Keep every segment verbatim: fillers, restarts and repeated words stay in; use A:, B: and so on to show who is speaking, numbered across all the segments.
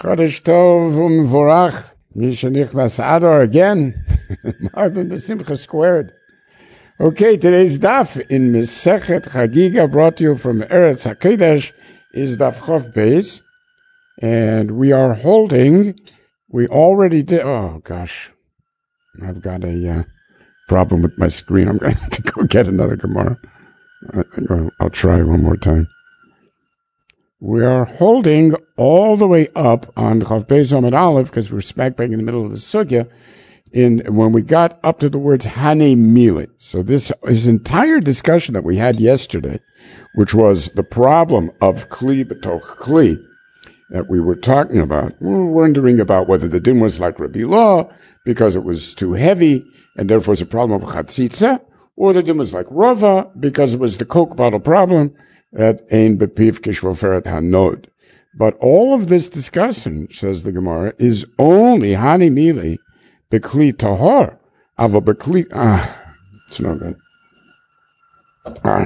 A: Chodesh Tov u'Mevorach. Mishanichnas Adar again. Marvin B'Simcha squared. Okay, today's daf in Mesechet Chagiga, brought to you from Eretz HaKodesh, is daf Chof Beis, and we are holding. We already did. Oh gosh, I've got a uh, problem with my screen. I'm going to have to go get another Gemara. I'll, I'll try one more time. We are holding all the way up on Chof Beis Amud Aleph because we're smack bang in the middle of the sugya. In when we got up to the words Hane Mili. So this this entire discussion that we had yesterday, which was the problem of Kli b'toch Kli, that we were talking about. We were wondering about whether the din was like Rabbi Law because it was too heavy and therefore it's a problem of Chatzitza, or the din was like Rava because it was the Coke bottle problem that Ein Bepiv Kishvoferet Hanod. But all of this discussion, says the Gemara, is only Hane Mili Bekli tahor, ava bekli. Ah, it's no good. All right.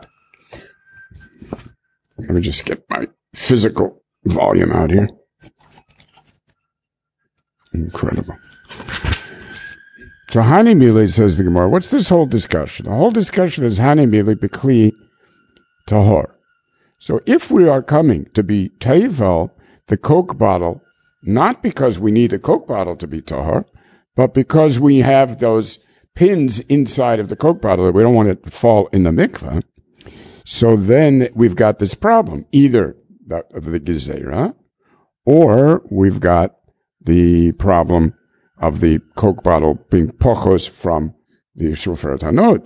A: Let me just get my physical volume out here. Incredible. So Hane Mili, says the Gemara. What's this whole discussion? The whole discussion is Hane Mili Bekli tahor. So if we are coming to be teivel the Coke bottle, not because we need a Coke bottle to be tahor, but because we have those pins inside of the Coke bottle that we don't want it to fall in the mikveh, so then we've got this problem, either that of the gezerah, or we've got the problem of the Coke bottle being pochos from the Shoferet Hanod.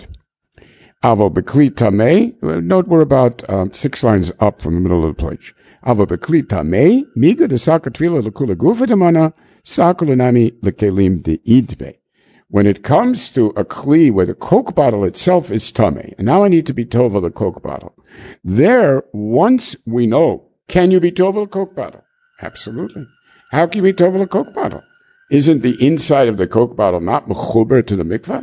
A: Avo bekli tamei, note we're about um, six lines up from the middle of the page. Avo bekli tamei, miga de sakatvila lekula gufa demana, sakulanami lekelim de idbe. When it comes to a kli where the Coke bottle itself is tamei, and now I need to be tovel the Coke bottle. There, once we know, can you be tovel a Coke bottle? Absolutely. How can you be tovel a Coke bottle? Isn't the inside of the Coke bottle not mechuber to the mikveh?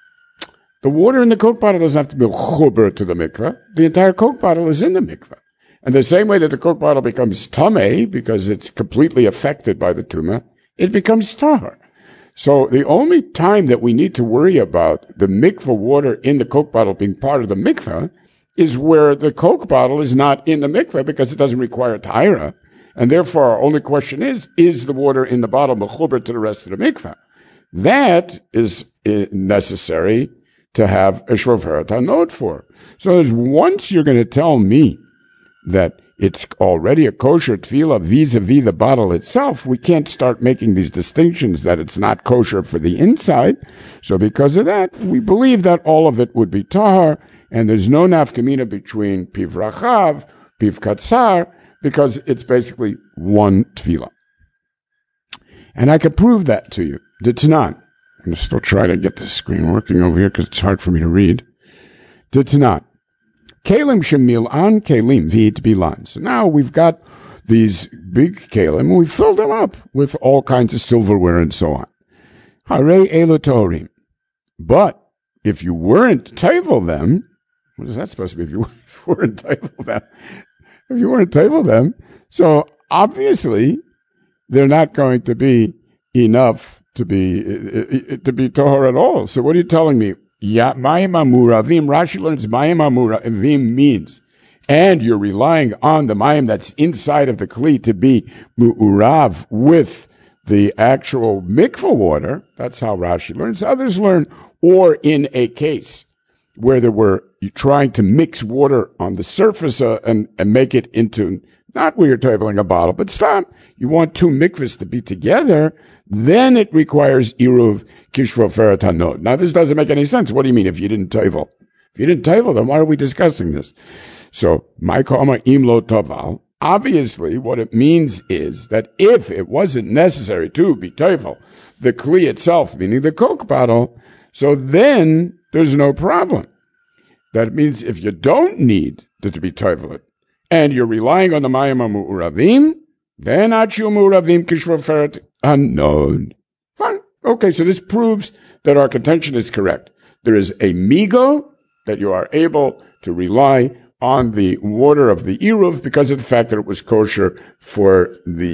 A: The water in the Coke bottle doesn't have to be mechuber to the mikveh. The entire Coke bottle is in the mikveh. And the same way that the Coke bottle becomes tamei, because it's completely affected by the tumah, it becomes tahor. So the only time that we need to worry about the mikveh water in the Coke bottle being part of the mikveh is where the Coke bottle is not in the mikveh because it doesn't require tahira. And therefore our only question is, is the water in the bottle mechuber to the rest of the mikveh? That is necessary to have a Shoferet Hanod for. So once you're going to tell me that it's already a kosher tefillah vis-a-vis the bottle itself, we can't start making these distinctions that it's not kosher for the inside. So because of that, we believe that all of it would be tahar, and there's no nafkamina between piv rachav, piv katzar, because it's basically one tefillah. And I can prove that to you. The Tanan. I'm still trying to get the screen working over here because it's hard for me to read. The Tanan. Kalim shemil an kalim vid bilan. So now we've got these big kalim, and we filled them up with all kinds of silverware and so on. Hare elotorim. But if you weren't table them, what is that supposed to be? If you weren't table them, if you weren't table them, so obviously they're not going to be enough to be to be tahor at all. So what are you telling me? Ya mayim amuravim. Rashi learns mayim amuravim means, and you're relying on the mayim that's inside of the kli to be mu'urav with the actual mikveh water. That's how Rashi learns. Others learn, or in a case where there were you trying to mix water on the surface uh, and and make it into, not where you're tabling a bottle, but stop. You want two mikvahs to be together, then it requires iruv kishvoferet hanod. Now this doesn't make any sense. What do you mean if you didn't table? If you didn't table them, why are we discussing this? So, my kama imlo taval, obviously what it means is that if it wasn't necessary to be table the kli itself, meaning the Coke bottle, so then there's no problem. That means if you don't need to be table it, and you're relying on the mayim mu'uravim, then achiu mu'uravim kishvoferet hanod. Fine. Okay, so this proves that our contention is correct. There is a migo that you are able to rely on the water of the Eruv because of the fact that it was kosher for the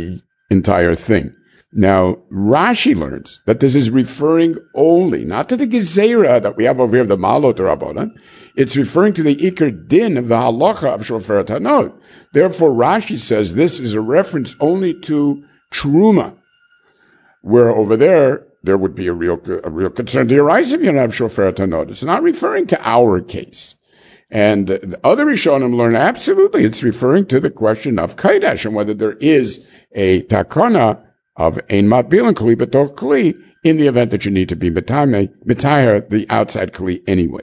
A: entire thing. Now, Rashi learns that this is referring only, not to the Gezerah that we have over here, the Malot or Rabbanan. It's referring to the Iker Din of the Halacha of Shoferet Hanod. Therefore, Rashi says this is a reference only to Truma, where over there, there would be a real, a real concern to arise if you don't have Shoferet Hanod. It's not referring to our case. And the other Rishonim learn absolutely it's referring to the question of Kaidash and whether there is a takana of ein matbil and kli b'toch kli in the event that you need to be mitayr the outside kli anyway.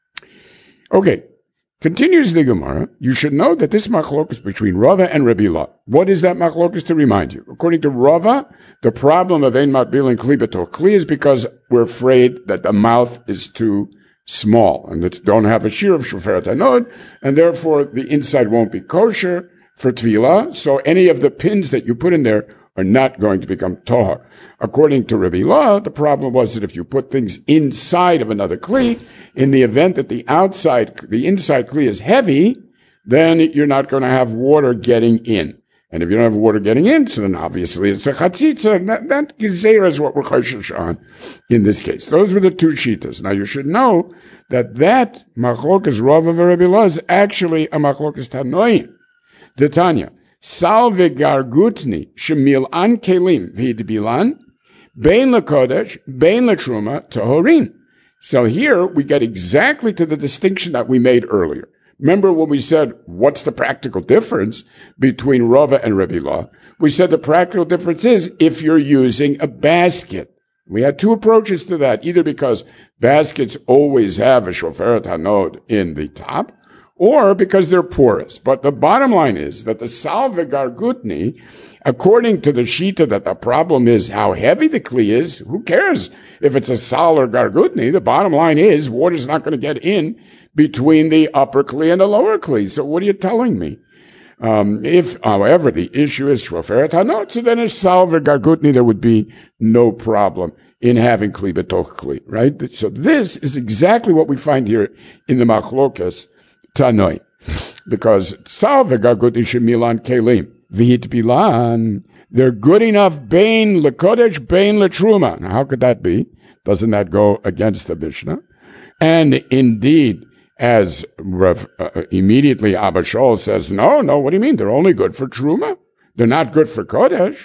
A: Okay, continues the Gemara. You should know that this machlokus between Rava and Rebbe Ilah. What is that machlokus to remind you? According to Rava, the problem of ein matbil and kli b'toch kli is because we're afraid that the mouth is too small and it's don't have a shear of shoferet hanod, and therefore the inside won't be kosher for tefillah. So any of the pins that you put in there are not going to become tohar. According to Rebbe Ilah, the problem was that if you put things inside of another kli, in the event that the outside, the inside kli is heavy, then you're not going to have water getting in. And if you don't have water getting in, so then obviously it's a chatzitza. That, that gezerah is what we're chayshish on in this case. Those were the two shitas. Now you should know that that machlokas Rava and Rebbe Ilah is actually a machlokas tanoim. The Tanya. Salve gargutni shemil an kelim v'hidbilan bein lekodesh bein letruma tohorin. So here we get exactly to the distinction that we made earlier. Remember when we said, what's the practical difference between Rava and Rebbe Ilah? We said the practical difference is if you're using a basket. We had two approaches to that, either because baskets always have a shoferet hanod in the top, or because they're porous. But the bottom line is that the salve gargutni, according to the shita that the problem is how heavy the kli is, who cares if it's a sal or gargutni? The bottom line is water's not going to get in between the upper kli and the lower kli. So what are you telling me? Um, if, however, the issue is shoferet hanot, so then a salve gargutni, there would be no problem in having kli betoch kli, right? So this is exactly what we find here in the machlokas Tanoi, because salve gargutni shemilan kelim v'hit bilan, they're good enough bein lekodesh bein letruma. Now, how could that be? Doesn't that go against the Mishnah? And indeed, as Rev, uh, immediately Abba Shaul says, no, no, what do you mean? They're only good for truma. They're not good for kodesh.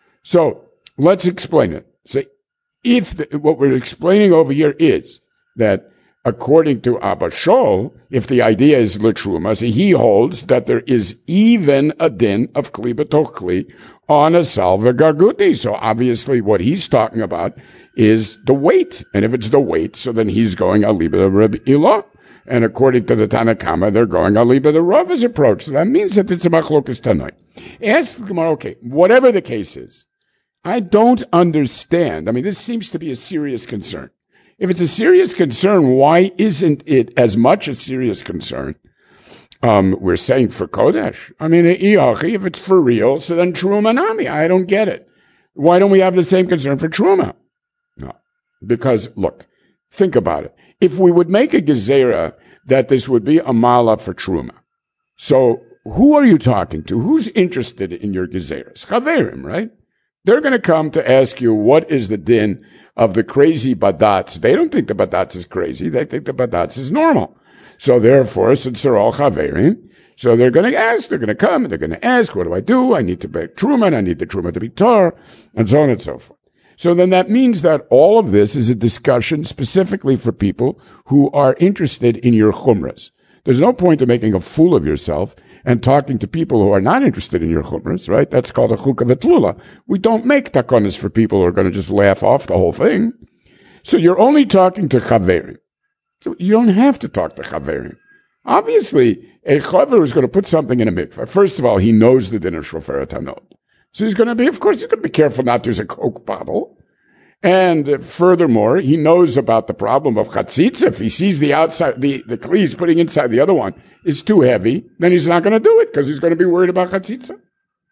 A: So let's explain it. So if the, what we're explaining over here is that according to Abba Shaul, if the idea is letruma, so he holds that there is even a din of kli b'toch kli on a salve gargutni. So obviously what he's talking about is the weight. And if it's the weight, so then he's going aliba Rebbe Ilah. And according to the Tanakama, they're going aliba the Rava's approach. So that means that it's a machlokas tanoi. Ask the Gemara, okay, whatever the case is, I don't understand. I mean, this seems to be a serious concern. If it's a serious concern, why isn't it as much a serious concern? Um, we're saying for Kodesh. I mean, if it's for real, so then Truma Nami. I don't get it. Why don't we have the same concern for Truma? No. Because, look, think about it. If we would make a gezerah that this would be a mala for Truma, so who are you talking to? Who's interested in your gezerahs? Chaverim, right? They're going to come to ask you, what is the din of the crazy badatz? They don't think the badatz is crazy. They think the badatz is normal. So therefore, since they're all chaverim, so they're going to ask, they're going to come, and they're going to ask, what do I do? I need to make truma, I need the truma to be tar, and so on and so forth. So then that means that all of this is a discussion specifically for people who are interested in your chumras. There's no point in making a fool of yourself and talking to people who are not interested in your chumras, right? That's called a chukah v'tlula. We don't make takonas for people who are going to just laugh off the whole thing. So you're only talking to chaverim. So you don't have to talk to chaverim. Obviously, a chaver is going to put something in a mikvah. First of all, he knows the din of shoferet hanod. So he's going to be, of course, he's going to be careful not to use a Coke bottle. And uh, furthermore, he knows about the problem of chatzitza. If he sees the outside, the, the kli he's putting inside the other one is too heavy, then he's not going to do it because he's going to be worried about chatzitza.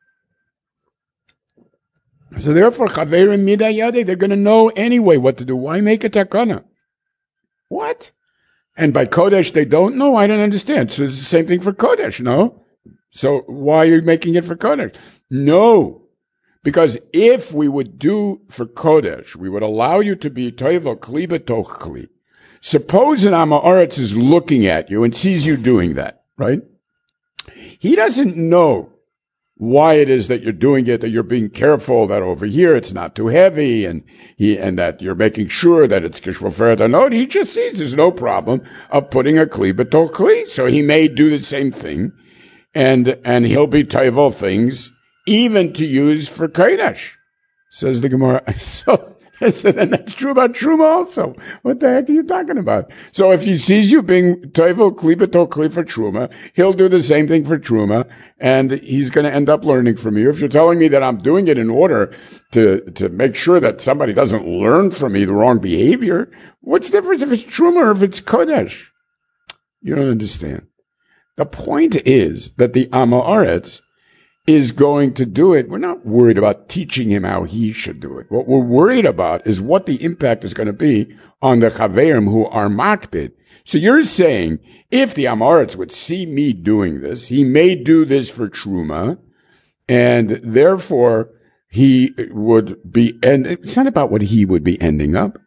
A: So therefore, chaverim midayade, they're going to know anyway what to do. Why make a takana? What? And by kodesh, they don't know? I don't understand. So it's the same thing for kodesh, no? So why are you making it for kodesh? No, Because if we would do for Kodesh, we would allow you to be toivel kli b'toch kli. Suppose an Amoritz is looking at you and sees you doing that, right? He doesn't know why it is that you're doing it, that you're being careful, that over here it's not too heavy, and he and that you're making sure that it's kishvoferet anod. He just sees there's no problem of putting a kli b'toch kli. So he may do the same thing, and and he'll be toivel things even to use for kodesh, says the Gemara. So. So then that's true about Truma also. What the heck are you talking about? So if he sees you being toivel kli b'toch kli for Truma, he'll do the same thing for Truma, and he's going to end up learning from you. If you're telling me that I'm doing it in order to, to make sure that somebody doesn't learn from me the wrong behavior, what's the difference if it's Truma or if it's Kodesh? You don't understand. The point is that the Amoritz is going to do it. We're not worried about teaching him how he should do it. What we're worried about is what the impact is going to be on the Chaverim who are makbid. So you're saying, if the Amoritz would see me doing this, he may do this for Truma, and therefore he would be, and it's not about what he would be ending up.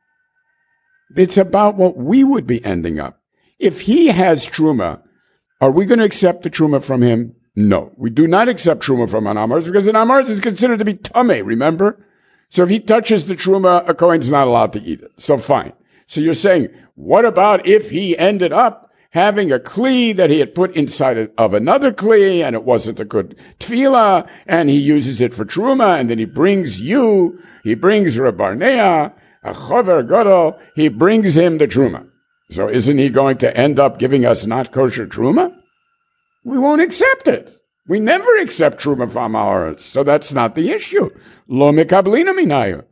A: It's about what we would be ending up. If he has Truma, are we going to accept the Truma from him? No, we do not accept Truma from an Amoritz because an Amoritz is considered to be Tameh, remember? So if he touches the Truma, a Kohen's not allowed to eat it. So fine. So you're saying, what about if he ended up having a Kli that he had put inside of another Kli and it wasn't a good Tefillah and he uses it for Truma and then he brings you, he brings Reb Barnea, a Chover Gadol, he brings him the Truma. So isn't he going to end up giving us not kosher Truma? We won't accept it. We never accept Truma from Amoritz. So that's not the issue. Lo mekablina minayu.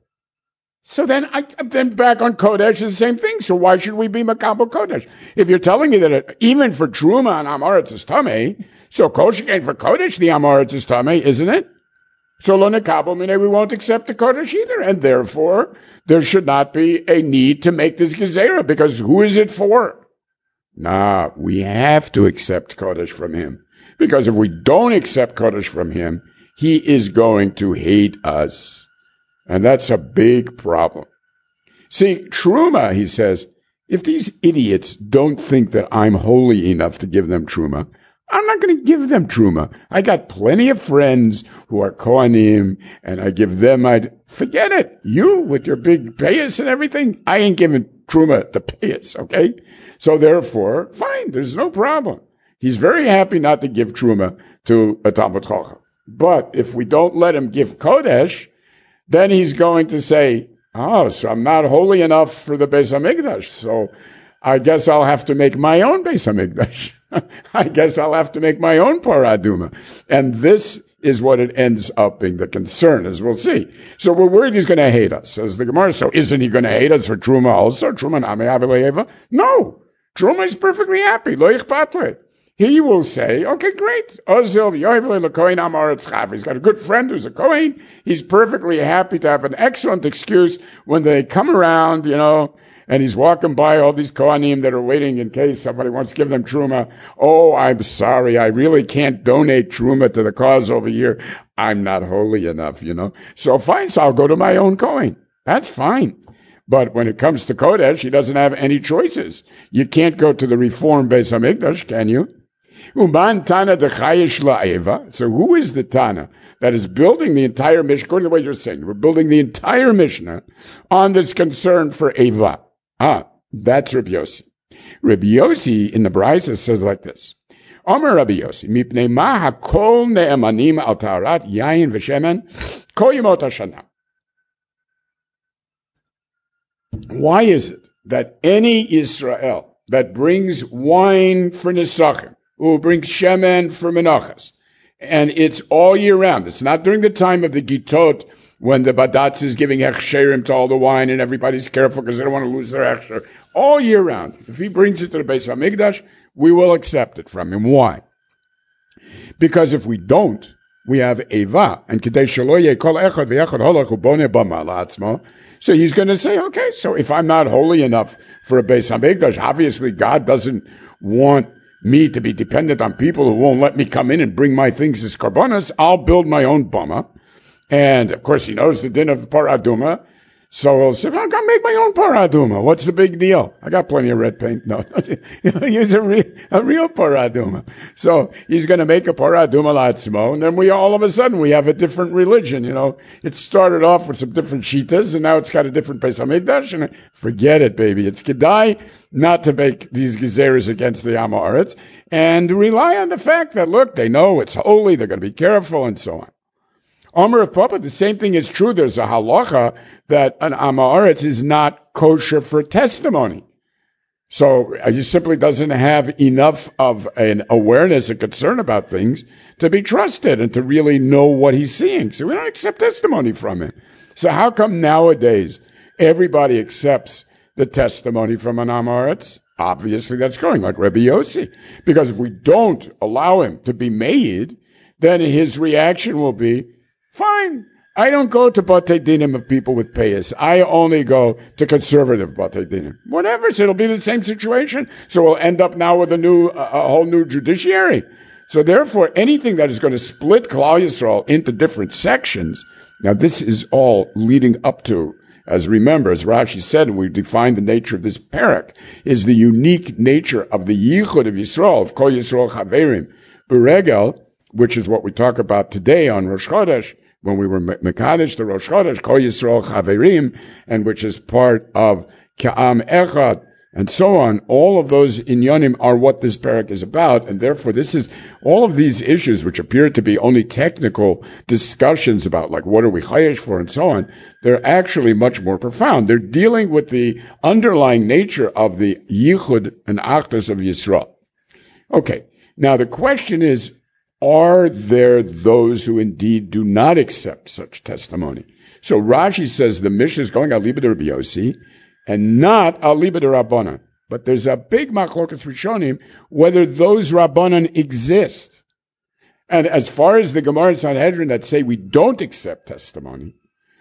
A: So then, I, then back on Kodesh is the same thing. So why should we be makabel Kodesh? If you're telling me that it, even for Truma and Amoritz is tamei, so kosher for Kodesh the Amoritz is tamei, isn't it? So lo nekabel minay, we won't accept the Kodesh either, and therefore there should not be a need to make this gezerah because who is it for? Nah, we have to accept Kodesh from him. Because if we don't accept Kodesh from him, he is going to hate us. And that's a big problem. See, Truma, he says, if these idiots don't think that I'm holy enough to give them Truma, I'm not going to give them Truma. I got plenty of friends who are Kohanim, and I give them, I'd forget it. You, with your big payas and everything, I ain't giving Truma the payas, okay? So therefore, fine, there's no problem. He's very happy not to give Truma to a Talmud Chacham. But if we don't let him give Kodesh, then he's going to say, oh, so I'm not holy enough for the Beis HaMikdash. So I guess I'll have to make my own Beis HaMikdash. I guess I'll have to make my own Paraduma. And this is what it ends up being the concern, as we'll see. So we're worried he's going to hate us, says the Gemara. So isn't he going to hate us for Truma also? Truma nami avileva? No. Truma is perfectly happy. Lo ichpat. He will say, okay, great. Ozil yoivle lekohen amoritz chav. He's got a good friend who's a Kohen. He's perfectly happy to have an excellent excuse when they come around, you know, and he's walking by all these Kohanim that are waiting in case somebody wants to give them Truma. Oh, I'm sorry. I really can't donate Truma to the cause over here. I'm not holy enough, you know. So fine, so I'll go to my own Kohen. That's fine. But when it comes to Kodesh, he doesn't have any choices. You can't go to the Reform Beis HaMikdash, can you? Uman Tana de Chayish La'eva. So who is the Tana that is building the entire Mishnah? According to what you're saying, we're building the entire Mishnah on this concern for Eva. Ah, that's Rabbi Yossi. Rabbi Yossi in the Brisa says like this. Omer Rabbi Yossi, mipnei ma hakol ne'emanim al taharat yayin v'shemen kol yemot hashana. Why is it that any Israel that brings wine for Nesachim, who brings shemen for menachas, and it's all year round, it's not during the time of the Gitot when the Badatz is giving hechsherim to all the wine and everybody's careful because they don't want to lose their hechsher, all year round. If he brings it to the Beis HaMikdash, we will accept it from him. Why? Because if we don't, we have Eva, and Kedei Shelo Yeh Kol Echad V'Echad Holach U'Boneh Bama La'atzmo. So he's going to say, okay, so if I'm not holy enough for a Beis HaMikdash, obviously God doesn't want me to be dependent on people who won't let me come in and bring my things as karbonas. I'll build my own bama, And, of course, he knows the din of paraduma. So he'll say, I'll make my own paraduma. What's the big deal? I got plenty of red paint. No, use a, re- a real paraduma. So he's going to make a paraduma latzmo, and then we all of a sudden we have a different religion. You know, it started off with some different shitas, and now it's got a different Beis Hamikdash. And forget it, baby. It's kedai not to make these gezeres against the Amoritz, and rely on the fact that, look, they know it's holy, they're going to be careful, and so on. Omer of Papa, the same thing is true. There's a halacha that an Amoritz is not kosher for testimony. So he simply doesn't have enough of an awareness and concern about things to be trusted and to really know what he's seeing. So we don't accept testimony from him. So how come nowadays everybody accepts the testimony from an Amoritz? Obviously that's going like Rebbe Yossi. Because if we don't allow him to be made, then his reaction will be, fine, I don't go to Batei Dinim of people with payas. I only go to conservative Batei Dinim. Whatever, so it'll be the same situation. So we'll end up now with a new, a whole new judiciary. So therefore, anything that is going to split Klal Yisrael into different sections, now this is all leading up to, as remember, as Rashi said, and we defined the nature of this parak, is the unique nature of the Yichud of Yisrael, of Kol Yisrael Chaverim, Beregel, which is what we talk about today on Rosh Chodesh, when we were Mekadesh, the Rosh Chodesh, Kol Yisrael Chaverim, and which is part of Ka'am Echad, and so on. All of those inyanim are what this parak is about, and therefore this is, all of these issues, which appear to be only technical discussions about, like, what are we chayesh for, and so on, they're actually much more profound. They're dealing with the underlying nature of the Yichud and Achdus of Yisrael. Okay, now the question is, are there those who indeed do not accept such testimony? So Rashi says the Mishnah is going aliba de Rabbi Yossi and not aliba de Rabbanan. But there's a big machlokas rishonim whether those Rabbanan exist. And as far as the Gemara and Sanhedrin that say we don't accept testimony,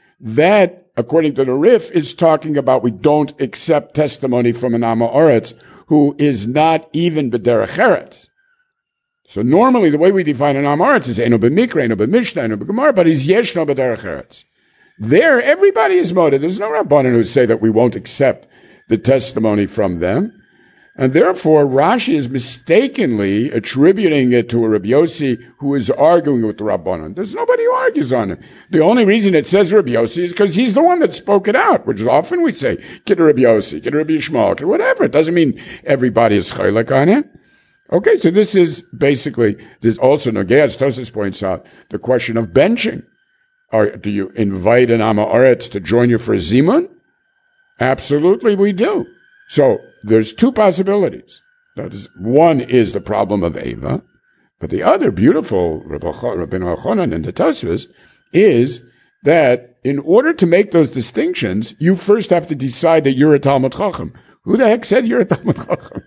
A: that, according to the Rif, is talking about we don't accept testimony from an Amoritz who is not even b'derech eretz. So normally the way we define an Amoritz is Eino b'mikra, Eino b'mishnah, Eino b'gemara, but he's yeshno b'derech eretz. There, everybody is moted. There's no Rabbanan who say that we won't accept the testimony from them. And therefore, Rashi is mistakenly attributing it to a Rabbi Yossi who is arguing with the Rabbanan. There's nobody who argues on it. The only reason it says Rabbi Yossi is because he's the one that spoke it out, which is often we say, get a Rabbi Yossi, get a Rabbi Yishmael, get whatever. It doesn't mean everybody is chaylik on it. Okay, so this is basically, there's also, Nogeas Tosis points out, the question of benching. Or do you invite an Amoritz to join you for a Zimun? Absolutely, we do. So there's two possibilities. That is, one is the problem of Eva, but the other beautiful, Rabbeinu Yochanan and the Tosfos, is that in order to make those distinctions, you first have to decide that you're a Talmud Chacham. Who the heck said you're a Talmud Chacham?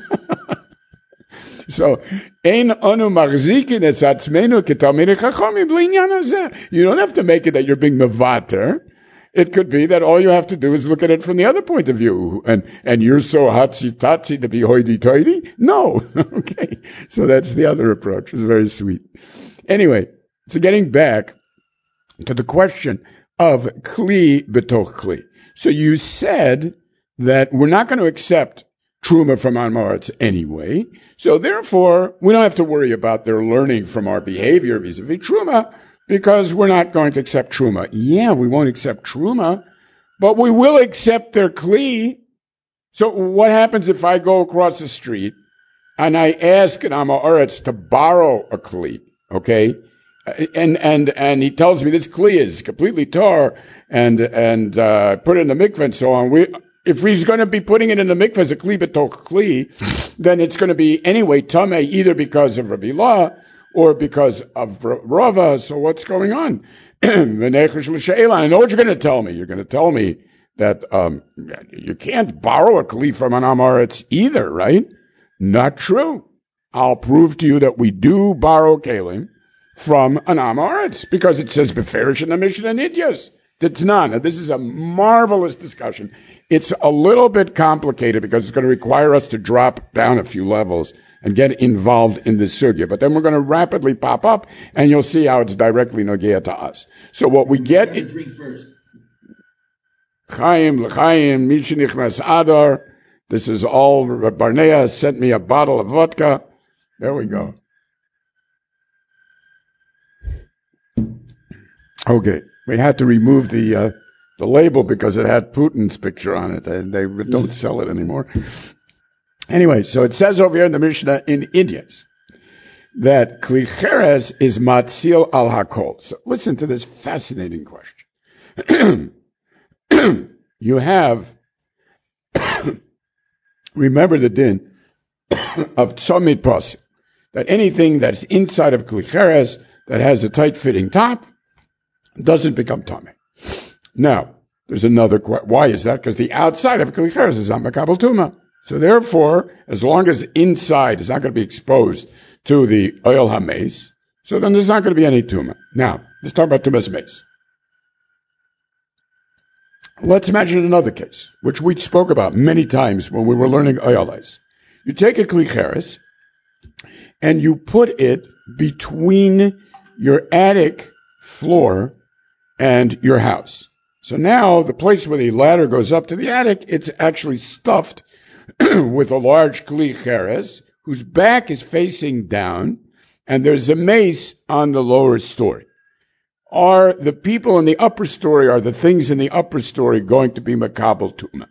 A: So, ein anu machzikin es atzmenu ketalmidei chachamim b'inyan hazeh. You don't have to make it that you're being mevater. It could be that all you have to do is look at it from the other point of view. And, and you're so hatzi-tatzi to be hoity-toity? No. Okay. So that's the other approach. It's very sweet. Anyway, so getting back to the question of kli b'toch kli. So you said that we're not going to accept Truma from Amoritz anyway. So therefore, we don't have to worry about their learning from our behavior vis-a-vis Truma, because we're not going to accept Truma. Yeah, we won't accept Truma, but we will accept their Kli. So what happens if I go across the street and I ask an Amoritz to borrow a Kli, okay? And, and, and he tells me this Kli is completely tar and, and, uh, put it in the mikveh and so on. We, If he's going to be putting it in the mikveh as a kli b'toch kli, then it's going to be anyway tameh, either because of Rabbi Lah or because of Rava. So what's going on? I know what you're going to tell me. You're going to tell me that um you can't borrow a kli from an Amoritz either, right? Not true. I'll prove to you that we do borrow kelim from an Amoritz because it says beferish in the Mishnah Nidyos. Now, this is a marvelous discussion. It's a little bit complicated because it's going to require us to drop down a few levels and get involved in the sugya. But then we're going to rapidly pop up, and you'll see how it's directly nogea to us. So what we get...
B: It, drink first.
A: Chaim, l'chaim, mishenichnas adar. This is all, Barnea sent me a bottle of vodka. There we go. Okay, we had to remove the uh, the label because it had Putin's picture on it. They, they don't sell it anymore. Anyway, so it says over here in the Mishnah in Indians that Kli Cheres is matzil al hakol. So listen to this fascinating question. You have, remember the din of tzomit pasil, that anything that's inside of Kli Cheres that has a tight-fitting top doesn't become tummy. Now, there's another question. Why is that? Because the outside of Kli Cheres is not makabel tuma. So therefore, as long as inside is not going to be exposed to the oil hameis, so then there's not going to be any tuma. Now, let's talk about tumas mace. Let's imagine another case, which we spoke about many times when we were learning oiles. You take a Kli Cheres and you put it between your attic floor and your house. So now the place where the ladder goes up to the attic, it's actually stuffed with a large Kli Cheres whose back is facing down, and there's a mace on the lower story. Are the people in the upper story, are the things in the upper story going to be makabel tuma?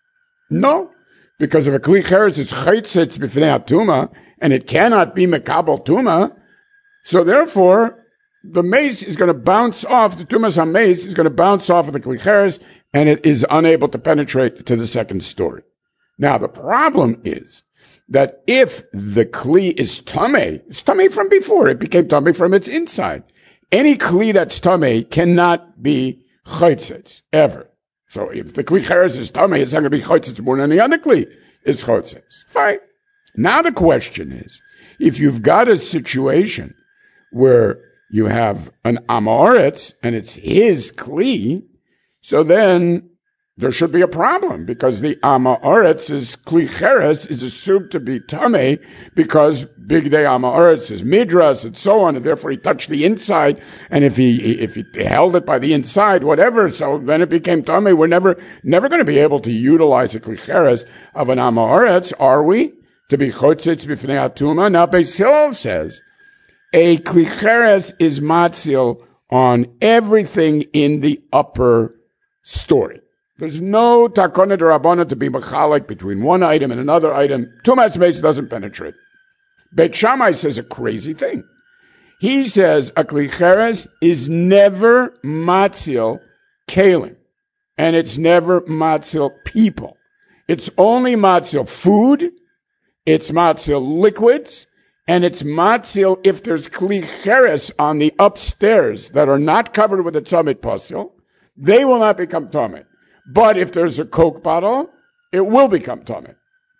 A: No, because if a Kli Cheres is chaytzitz b'fnei tuma, and it cannot be makabel tuma, so therefore the mace is going to bounce off, the tumas ha-mace is going to bounce off of the Kli Cheres, and it is unable to penetrate to the second story. Now, the problem is that if the Kli is tamei, it's tamei from before, it became tamei from its inside. Any Kli that's tamei cannot be chaytzitz, ever. So if the Kli Cheres is tamei, it's not going to be chaytzitz more than any other Kli is chaytzitz. Fine. Now the question is, if you've got a situation where you have an Amoritz, and it's his Kli, so then there should be a problem, because the Amoritz Kli Cheres is assumed to be Tameh, because Big Day Amoritz is Midras, and so on, and therefore he touched the inside, and if he, if he held it by the inside, whatever, so then it became Tameh. We're never, never going to be able to utilize a Kli Cheres of an Amoritz, are we? To be Chotzitz B'fnei Atuma? Now Beis Hillel says, a Kli Cheres is matzil on everything in the upper story. There's no takona d'Rabbanan to be machalik between one item and another item. Tumas mace doesn't penetrate. Beit Shammai says a crazy thing. He says a Kli Cheres is never matzil kalim, and it's never matzil people. It's only matzil food, it's matzil liquids, and it's matzil if there's Kli Cheres on the upstairs that are not covered with a tzomit pasil, they will not become tzomit. But if there's a Coke bottle, it will become tzomit.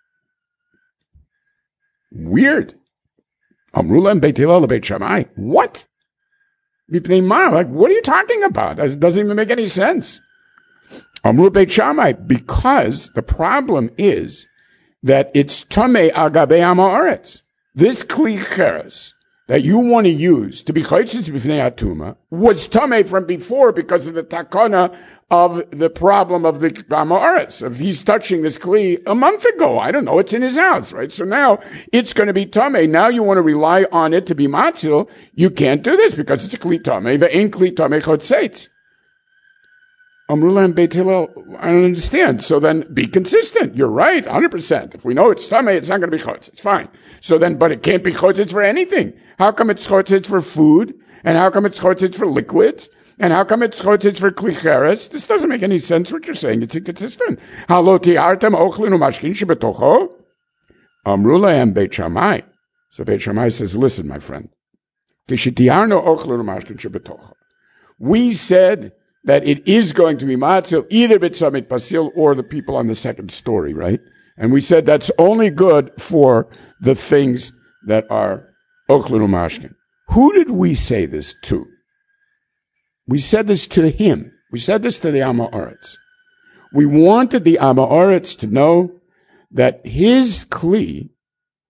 A: Weird. Amrula and Beit Hillel Beit Shammai. What? Like, what are you talking about? It doesn't even make any sense. Amrula Beit Shammai, because the problem is that it's tamei agabe ha'ma'aretz. This Kli Cheres that you want to use to be chaytzitz b'fnei atuma was tamei from before because of the takana of the problem of the ha'ma'aretz. If he's touching this Kli a month ago, I don't know, it's in his house, right? So now it's going to be tamei. Now you want to rely on it to be matzil. You can't do this because it's a Kli tamei. Ve'ein Kli tamei chotzeitz. Amrula and Beit Hillel, I don't understand. So then be consistent. You're right, one hundred percent. If we know it's tamei, it's not going to be chotz. It's fine. So then, but it can't be chotz for anything. How come it's chotz for food? And how come it's chotz for liquids? And how come it's chotz for Kli Cheres? This doesn't make any sense what you're saying. It's inconsistent. Halo tiartem ochlin umashkin shebetocho? Amrula and Beit Shammai. So Beit Shammai says, listen, my friend. Kishitiarno ochlin umashkin shebetocho. We said that it is going to be matzil, either b'tzamit pasil or the people on the second story, right? And we said that's only good for the things that are ochlin umashkin. Who did we say this to? We said this to him. We said this to the Amoritz. We wanted the Amoritz to know that his Kli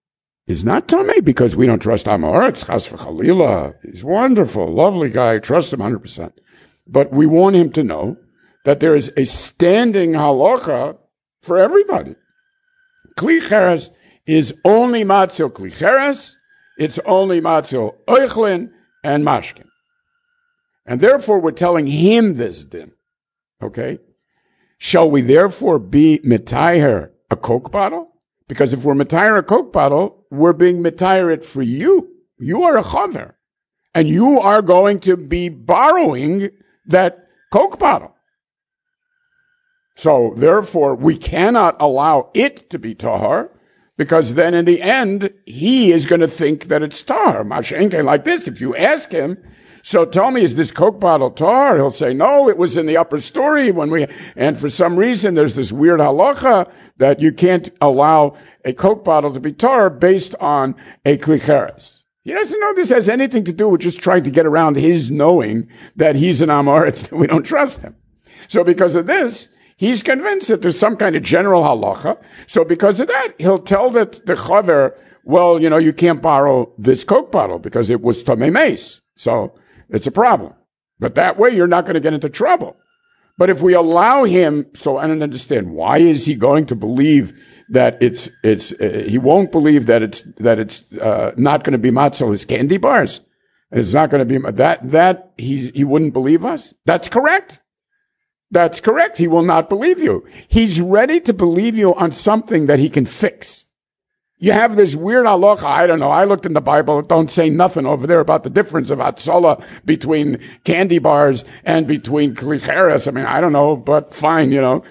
A: is not Tameh because we don't trust Amoritz, Chas v'Chalila. He's wonderful, lovely guy, trust him one hundred percent. But we want him to know that there is a standing halacha for everybody. Kli cheres is only matzil kli cheres, it's only matzil oichlin and mashkin. And therefore we're telling him this din. Okay? Shall we therefore be mitayer a Coke bottle? Because if we're mitayer a Coke bottle, we're being mitayer it for you. You are a chaver. And you are going to be borrowing that Coke bottle. So therefore, we cannot allow it to be tahar, because then in the end, he is going to think that it's tahar. Mashenke, like this, if you ask him, so tell me, is this Coke bottle tahar? He'll say, no, it was in the upper story when we, and for some reason there's this weird halacha that you can't allow a Coke bottle to be tahar based on a kli cheres. He doesn't know this has anything to do with just trying to get around his knowing that he's an Amoritz, that we don't trust him. So because of this, he's convinced that there's some kind of general halacha. So because of that, he'll tell that the chaver, well, you know, you can't borrow this Coke bottle because it was tamei meis. So it's a problem. But that way you're not going to get into trouble. But if we allow him, so I don't understand, why is he going to believe that it's, it's, uh, he won't believe that it's, that it's, uh, not going to be matzel his candy bars. It's not going to be, that, that, he, he wouldn't believe us? That's correct. That's correct. He will not believe you. He's ready to believe you on something that he can fix. You have this weird halacha. I don't know. I looked in the Bible. It don't say nothing over there about the difference of hatzalah between candy bars and between kli cheres. I mean, I don't know, but fine, you know,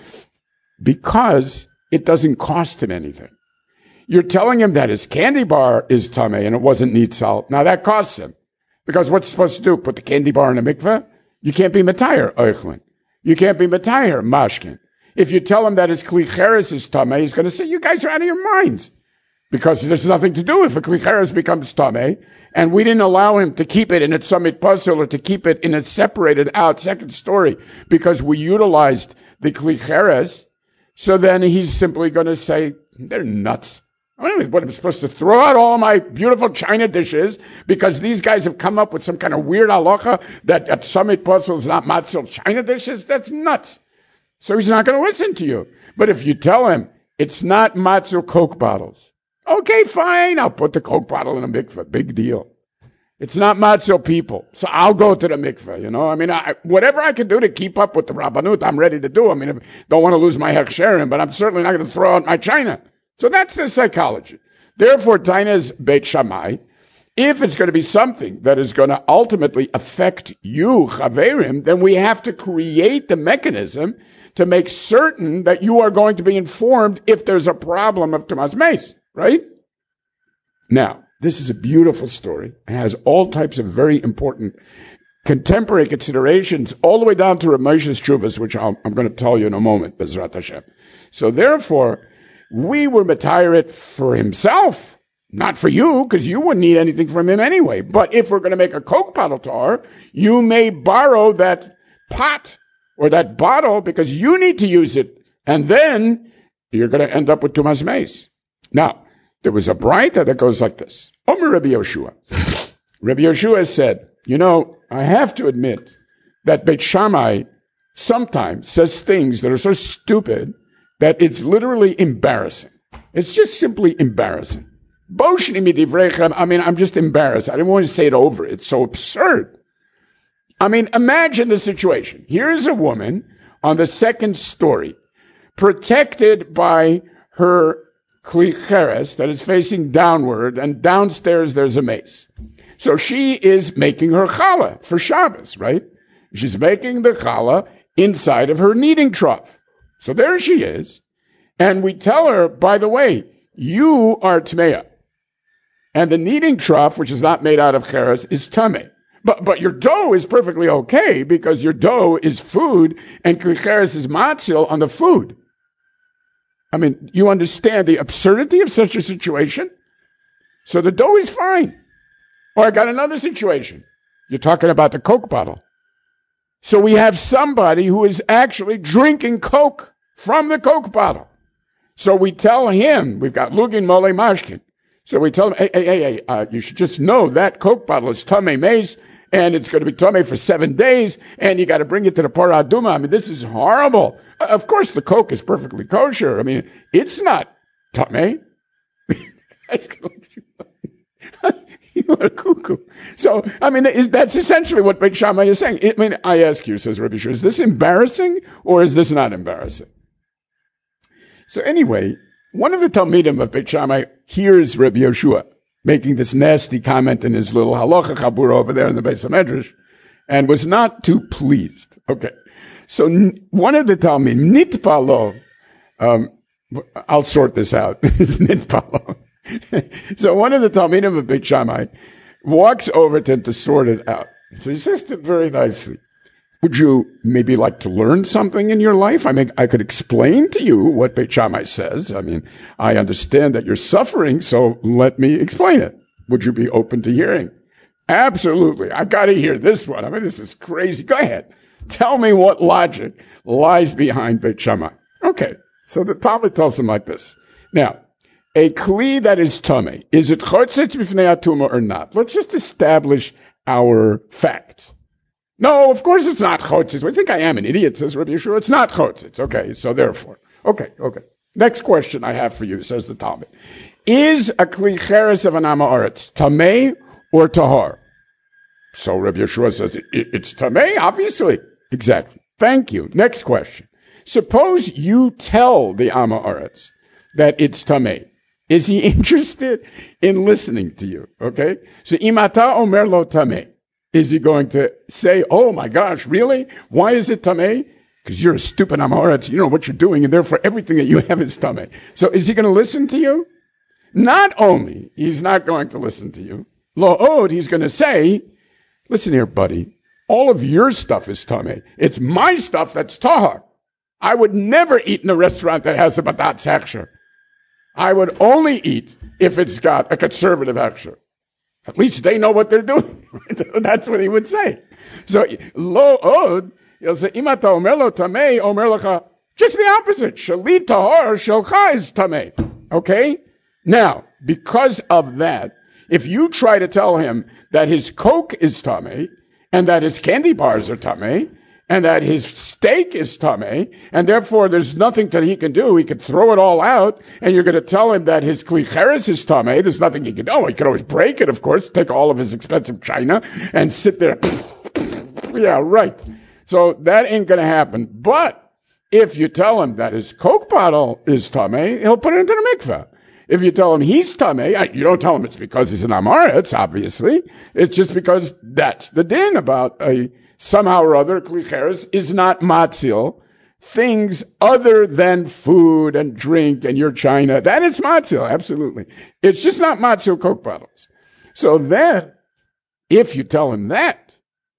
A: because it doesn't cost him anything. You're telling him that his candy bar is tamei and it wasn't nitzal. Now that costs him, because what's he supposed to do? Put the candy bar in a mikveh? You can't be matayer oichlin. You can't be matayer mashkin. If you tell him that his kli cheres is tamei, he's going to say, you guys are out of your minds. Because there's nothing to do if a kli cheres becomes tamei, and we didn't allow him to keep it in its summit puzzle or to keep it in its separated out second story because we utilized the kli cheres. So then he's simply going to say, they're nuts. I don't know what I'm supposed to throw out all my beautiful china dishes because these guys have come up with some kind of weird halacha that at summit puzzle is not matzel china dishes. That's nuts. So he's not going to listen to you. But if you tell him it's not matzel Coke bottles, okay, fine. I'll put the Coke bottle in a mikveh. Big deal. It's not matzo people. So I'll go to the mikveh, you know. I mean, I, whatever I can do to keep up with the Rabbanut, I'm ready to do. I mean, I don't want to lose my hechsherim, but I'm certainly not going to throw out my china. So that's the psychology. Therefore, Taina's Beit Shammai, if it's going to be something that is going to ultimately affect you, chaverim, then we have to create the mechanism to make certain that you are going to be informed if there's a problem of Tumas Meis. Right? Now, this is a beautiful story. It has all types of very important contemporary considerations, all the way down to Rav Moshe's Tshuvas, which I'll, I'm going to tell you in a moment, Bezrat Hashem. So therefore, we were matayer for himself, not for you, because you wouldn't need anything from him anyway. But if we're going to make a Coke bottle tar, you may borrow that pot or that bottle because you need to use it. And then you're going to end up with Tumas Meis. Now, there was a braita that goes like this. Omer Rabbi Yoshua. Rabbi Yoshua said, you know, I have to admit that Beit Shammai sometimes says things that are so stupid that it's literally embarrassing. It's just simply embarrassing. Boshni midivrechem, I mean, I'm just embarrassed. I didn't want to say it over. It's so absurd. I mean, imagine the situation. Here is a woman on the second story, protected by her kli cheres that is facing downward, and downstairs there's a mace. So she is making her challah for Shabbos, right? She's making the challah inside of her kneading trough. So there she is. And we tell her, by the way, you are tmeya. And the kneading trough, which is not made out of cheres, is tamei. But, but your dough is perfectly okay because your dough is food and kli cheres is matzil on the food. I mean, you understand the absurdity of such a situation? So the dough is fine. Or I got another situation. You're talking about the Coke bottle. So we have somebody who is actually drinking Coke from the Coke bottle. So we tell him, we've got Lugin Mole Mashkin. So we tell them, hey, hey, hey, hey uh, you should just know that Coke bottle is Tamei Meis, and it's going to be Tamei for seven days, and you got to bring it to the Parah Aduma. I mean, this is horrible. Uh, of course, the Coke is perfectly kosher. I mean, it's not Tamei. You are a cuckoo. So, I mean, is, that's essentially what Beit Shammai is saying. I mean, I ask you, says Rabbi Yeshua, is this embarrassing or is this not embarrassing? So anyway, one of the Talmidim of Beit Shammai hears Rabbi Yeshua making this nasty comment in his little halacha chabura over there in the Beis HaMedrash and was not too pleased. Okay. So n- one of the Talmidim, Nitpalo, um, I'll sort this out. It's Nitpalo. So one of the Talmidim of Beit Shammai walks over to him to sort it out. So he says to him very nicely, would you maybe like to learn something in your life? I mean, I could explain to you what Beit Shammai says. I mean, I understand that you're suffering, so let me explain it. Would you be open to hearing? Absolutely. I got to hear this one. I mean, this is crazy. Go ahead. Tell me what logic lies behind Beit Shammai. Okay. So the Talmud tells him like this. Now, a kli that is tamei, is it chotzitz b'fnei atuma or not? Let's just establish our facts. No, of course it's not chotzitz. I think I am an idiot, says Rabbi Yeshua. It's not chotzitz. Okay, so therefore. Okay, okay. Next question I have for you, says the Talmud. Is a kli cheres of an amaretz tamei or tahar? So Rabbi Yeshua says it, it, it's tamei, obviously. Exactly. Thank you. Next question. Suppose you tell the amaretz that it's tamei. Is he interested in listening to you? Okay? So, imata omer lo tamei. Is he going to say, oh my gosh, really? Why is it tamei? Because you're a stupid amoretz. You know what you're doing, and therefore everything that you have is tamei. So is he going to listen to you? Not only he's not going to listen to you, lo od, he's going to say, listen here, buddy, all of your stuff is tamei. It's my stuff that's tahar. I would never eat in a restaurant that has a batat hechsher. I would only eat if it's got a conservative hechsher. At least they know what they're doing. That's what he would say. So, lo od, he'll say, imata omer lo tamei, omer lecha, just the opposite. Shali tahor, shelcha is tamei. Okay? Now, because of that, if you try to tell him that his Coke is tamei, and that his candy bars are tamei, and that his steak is tamei, and therefore there's nothing that he can do. He could throw it all out, and you're going to tell him that his kli cheres is tamei. There's nothing he can do. Oh, he could always break it, of course, take all of his expensive china, and sit there. Yeah, right. So that ain't going to happen. But if you tell him that his Coke bottle is tamei, he'll put it into the mikveh. If you tell him he's tamei, you don't tell him it's because he's an amaretz, obviously. It's just because that's the din about a somehow or other, kli cheres is not matzil, things other than food and drink and your china. That is matzil, absolutely. It's just not matzil Coke bottles. So then, if you tell him that,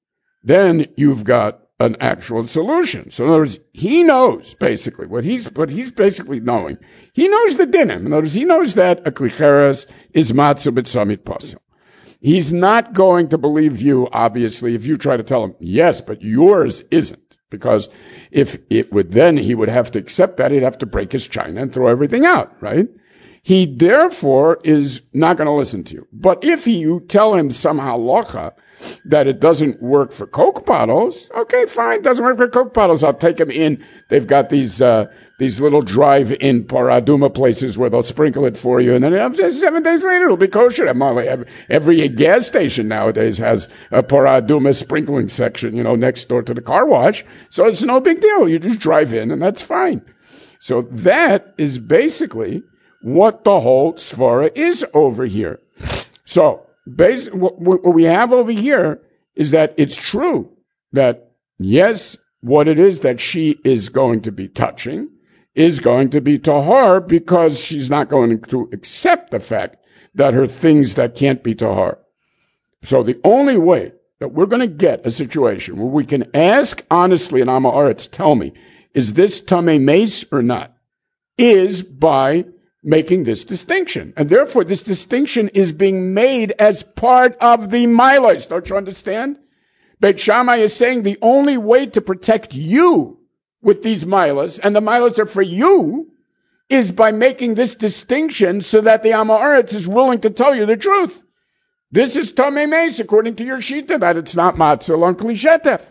A: then you've got an actual solution. So in other words, he knows basically what he's, what he's basically knowing. He knows the dinim. In other words, he knows that a kli cheres is matzil b'tzamid pasil. He's not going to believe you, obviously, if you try to tell him, yes, but yours isn't. Because if it would, then he would have to accept that. He'd have to break his china and throw everything out, right? He therefore is not going to listen to you. But if you tell him somehow locha that it doesn't work for Coke bottles, okay, fine, doesn't work for Coke bottles. I'll take him in. They've got these, uh, these little drive-in paraduma places where they'll sprinkle it for you. And then seven days later, it'll be kosher. Every, every gas station nowadays has a paraduma sprinkling section, you know, next door to the car wash. So it's no big deal. You just drive in and that's fine. So that is basically what the whole svara is over here. So, basically, what, what we have over here is that it's true that, yes, what it is that she is going to be touching is going to be tahar because she's not going to accept the fact that her things that can't be tahar. So the only way that we're going to get a situation where we can ask honestly an amaretz, tell me, is this tamei meis or not, is by making this distinction. And therefore, this distinction is being made as part of the milos. Don't you understand? Beit Shammai is saying the only way to protect you with these milos, and the milos are for you, is by making this distinction so that the Amoritz is willing to tell you the truth. This is Tomei Meis, according to your Shita, that it's not Matzil on Kli Shetef.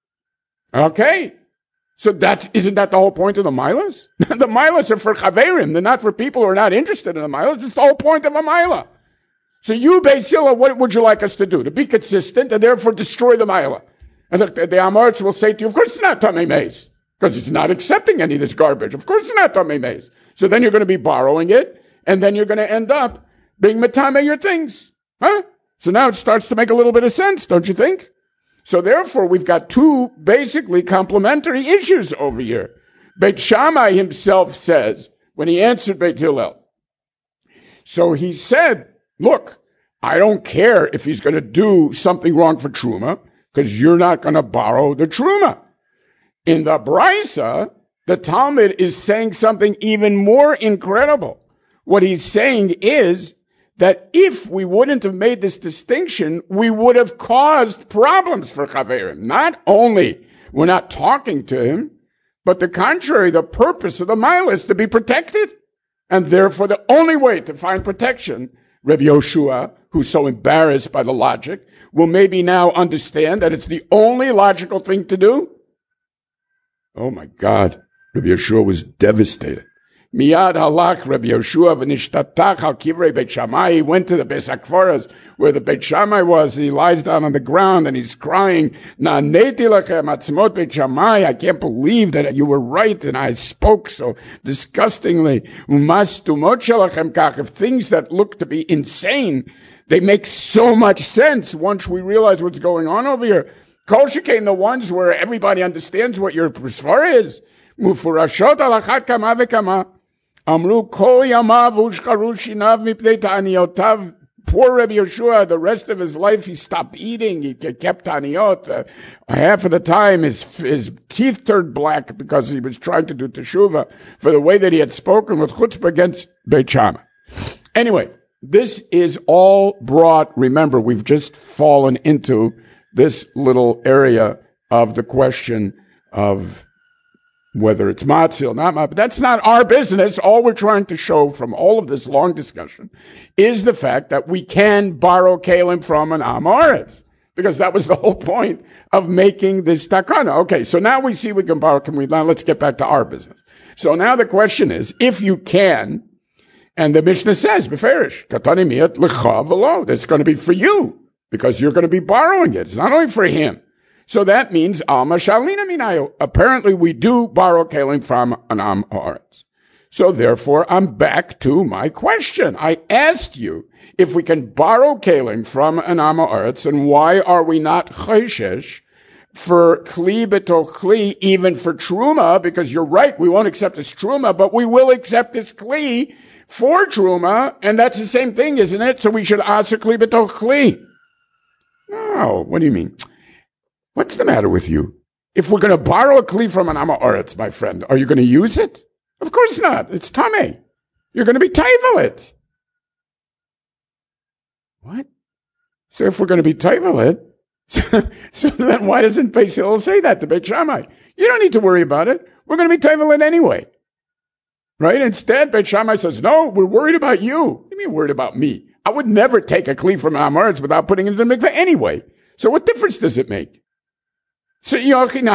A: Okay? So that, isn't that the whole point of the Milas? The Milas are for Chaverim. They're not for people who are not interested in the Milas. It's the whole point of a Mila. So you, Beit Hillel, what would you like us to do? To be consistent and therefore destroy the Mila. And the, the Amoritz will say to you, of course it's not Tomei Meis. Because it's not accepting any of this garbage. Of course it's not Tomei Meis. So then you're going to be borrowing it, and then you're going to end up being Matame your things. Huh? So now it starts to make a little bit of sense, don't you think? So therefore, we've got two basically complementary issues over here. Beit Shammai himself says, when he answered Beit Hillel, so he said, look, I don't care if he's going to do something wrong for Truma, because you're not going to borrow the Truma. In the Brisa, the Talmud is saying something even more incredible. What he's saying is that if we wouldn't have made this distinction, we would have caused problems for Chaverim. Not only we're not talking to him, but the contrary, the purpose of the mile is to be protected. And therefore, the only way to find protection, Rabbi Yoshua, who's so embarrassed by the logic, will maybe now understand that it's the only logical thing to do. Oh my God. Rabbi Yoshua was devastated. Miyad halach Rabbi Yoshua v'nishtatach al kivrei Beit Shammai. He went to the Beis HaKforos where the Beit Shammai was. He lies down on the ground and he's crying, Na'aneti lachem atzmot Beit Shammai. I can't believe that you were right and I spoke so disgustingly. Umas tumot shelachem kach. If things that look to be insane, they make so much sense once we realize what's going on over here. Kol shekain the ones where everybody understands what your svara is. Mufurashot alachat kama v'kama. Amru kol yamav ushcharu shinav mipnei ta'aniotav. Poor Rabbi Yoshua, the rest of his life he stopped eating. He kept ta'aniot. Uh, half of the time his, his teeth turned black because he was trying to do teshuvah for the way that he had spoken with chutzpah against Beit Shammai. Anyway, this is all brought, remember, we've just fallen into this little area of the question of whether it's matzil, not matzil. But that's not our business. All we're trying to show from all of this long discussion is the fact that we can borrow kalim from an Amoritz. Because that was the whole point of making this takana. Okay, so now we see we can borrow, can we, now let's get back to our business. So now the question is, if you can, and the Mishnah says, beferish, katani miyat lecha v'lo, that's going to be for you, because you're going to be borrowing it. It's not only for him. So that means alma shalina minayo. Apparently we do borrow kalim from an am haaretz. So therefore I'm back to my question. I asked you if we can borrow kalim from an am haaretz, and why are we not chayshesh for kli beto kli, even for truma? Because you're right, we won't accept this truma, but we will accept this kli for truma, and that's the same thing, isn't it? So we should asa kli beto kli. No, what do you mean? What's the matter with you? If we're going to borrow a kli from an Am Haaretz, my friend, are you going to use it? Of course not. It's tamei. You're going to be taivel it. What? So if we're going to be taivel it, so then why doesn't Beis Hillel say that to Beit Shammai? You don't need to worry about it. We're going to be taivel it anyway. Right? Instead, Beit Shammai says, no, we're worried about you. What do you mean worried about me? I would never take a kli from an Am Haaretz without putting it in the mikveh anyway. So what difference does it make? So he should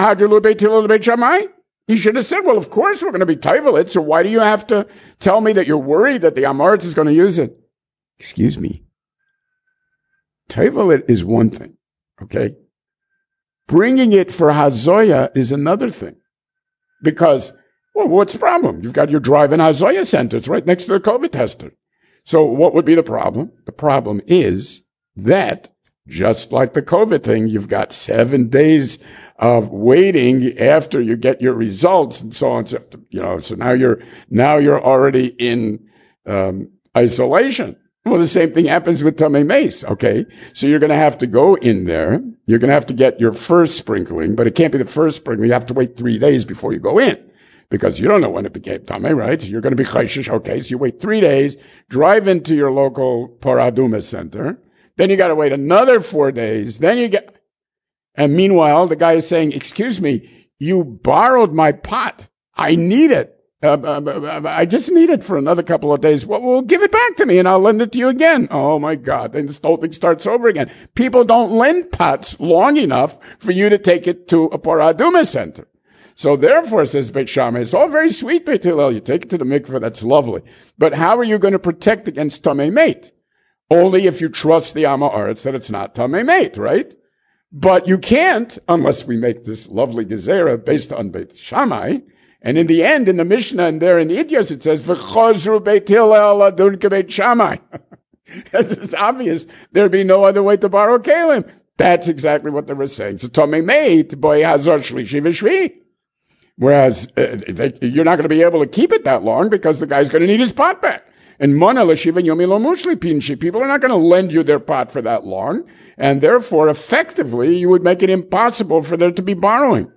A: have said, well, of course we're going to be taivel it, so why do you have to tell me that you're worried that the Am Haaretz is going to use it? Excuse me. Taivel it is one thing, okay? Bringing it for Hazoya is another thing. Because, well, what's the problem? You've got your drive-in Hazoya center. It's right next to the COVID tester. So what would be the problem? The problem is that just like the COVID thing, you've got seven days of waiting after you get your results and so on. So, you know, so now you're, now you're already in, um, isolation. Well, the same thing happens with Tomei Meis, okay? So you're going to have to go in there. You're going to have to get your first sprinkling, but it can't be the first sprinkling. You have to wait three days before you go in, because you don't know when it became Tomei, right? So you're going to be chayshish, okay? So you wait three days, drive into your local Paraduma center. Then you got to wait another four days. Then you get, and meanwhile, the guy is saying, excuse me, you borrowed my pot. I need it. Uh, uh, I just need it for another couple of days. Well, well, give it back to me and I'll lend it to you again. Oh my God. Then this whole thing starts over again. People don't lend pots long enough for you to take it to a Paraduma center. So therefore, says Beit Shammai, it's all very sweet, Beit Hillel. You take it to the mikveh, that's lovely. But how are you going to protect against Tamei Meit? Only if you trust the Amma Aretz that it's not Tamei Meit, right? But you can't, unless we make this lovely gezerah based on Beit Shammai. And in the end, in the Mishnah and there in Idyos, it says, V'chozru Beit Hillel adun kebeit Shammai. It's obvious. There'd be no other way to borrow kelim. That's exactly what they were saying. So Tamei Meit, boy hazor shlishi v'shvi. Whereas uh, they, you're not going to be able to keep it that long because the guy's going to need his pot back. And Mona l'shiva yomi lo mushli pinshi. People are not going to lend you their pot for that long. And therefore, effectively, you would make it impossible for there to be borrowing.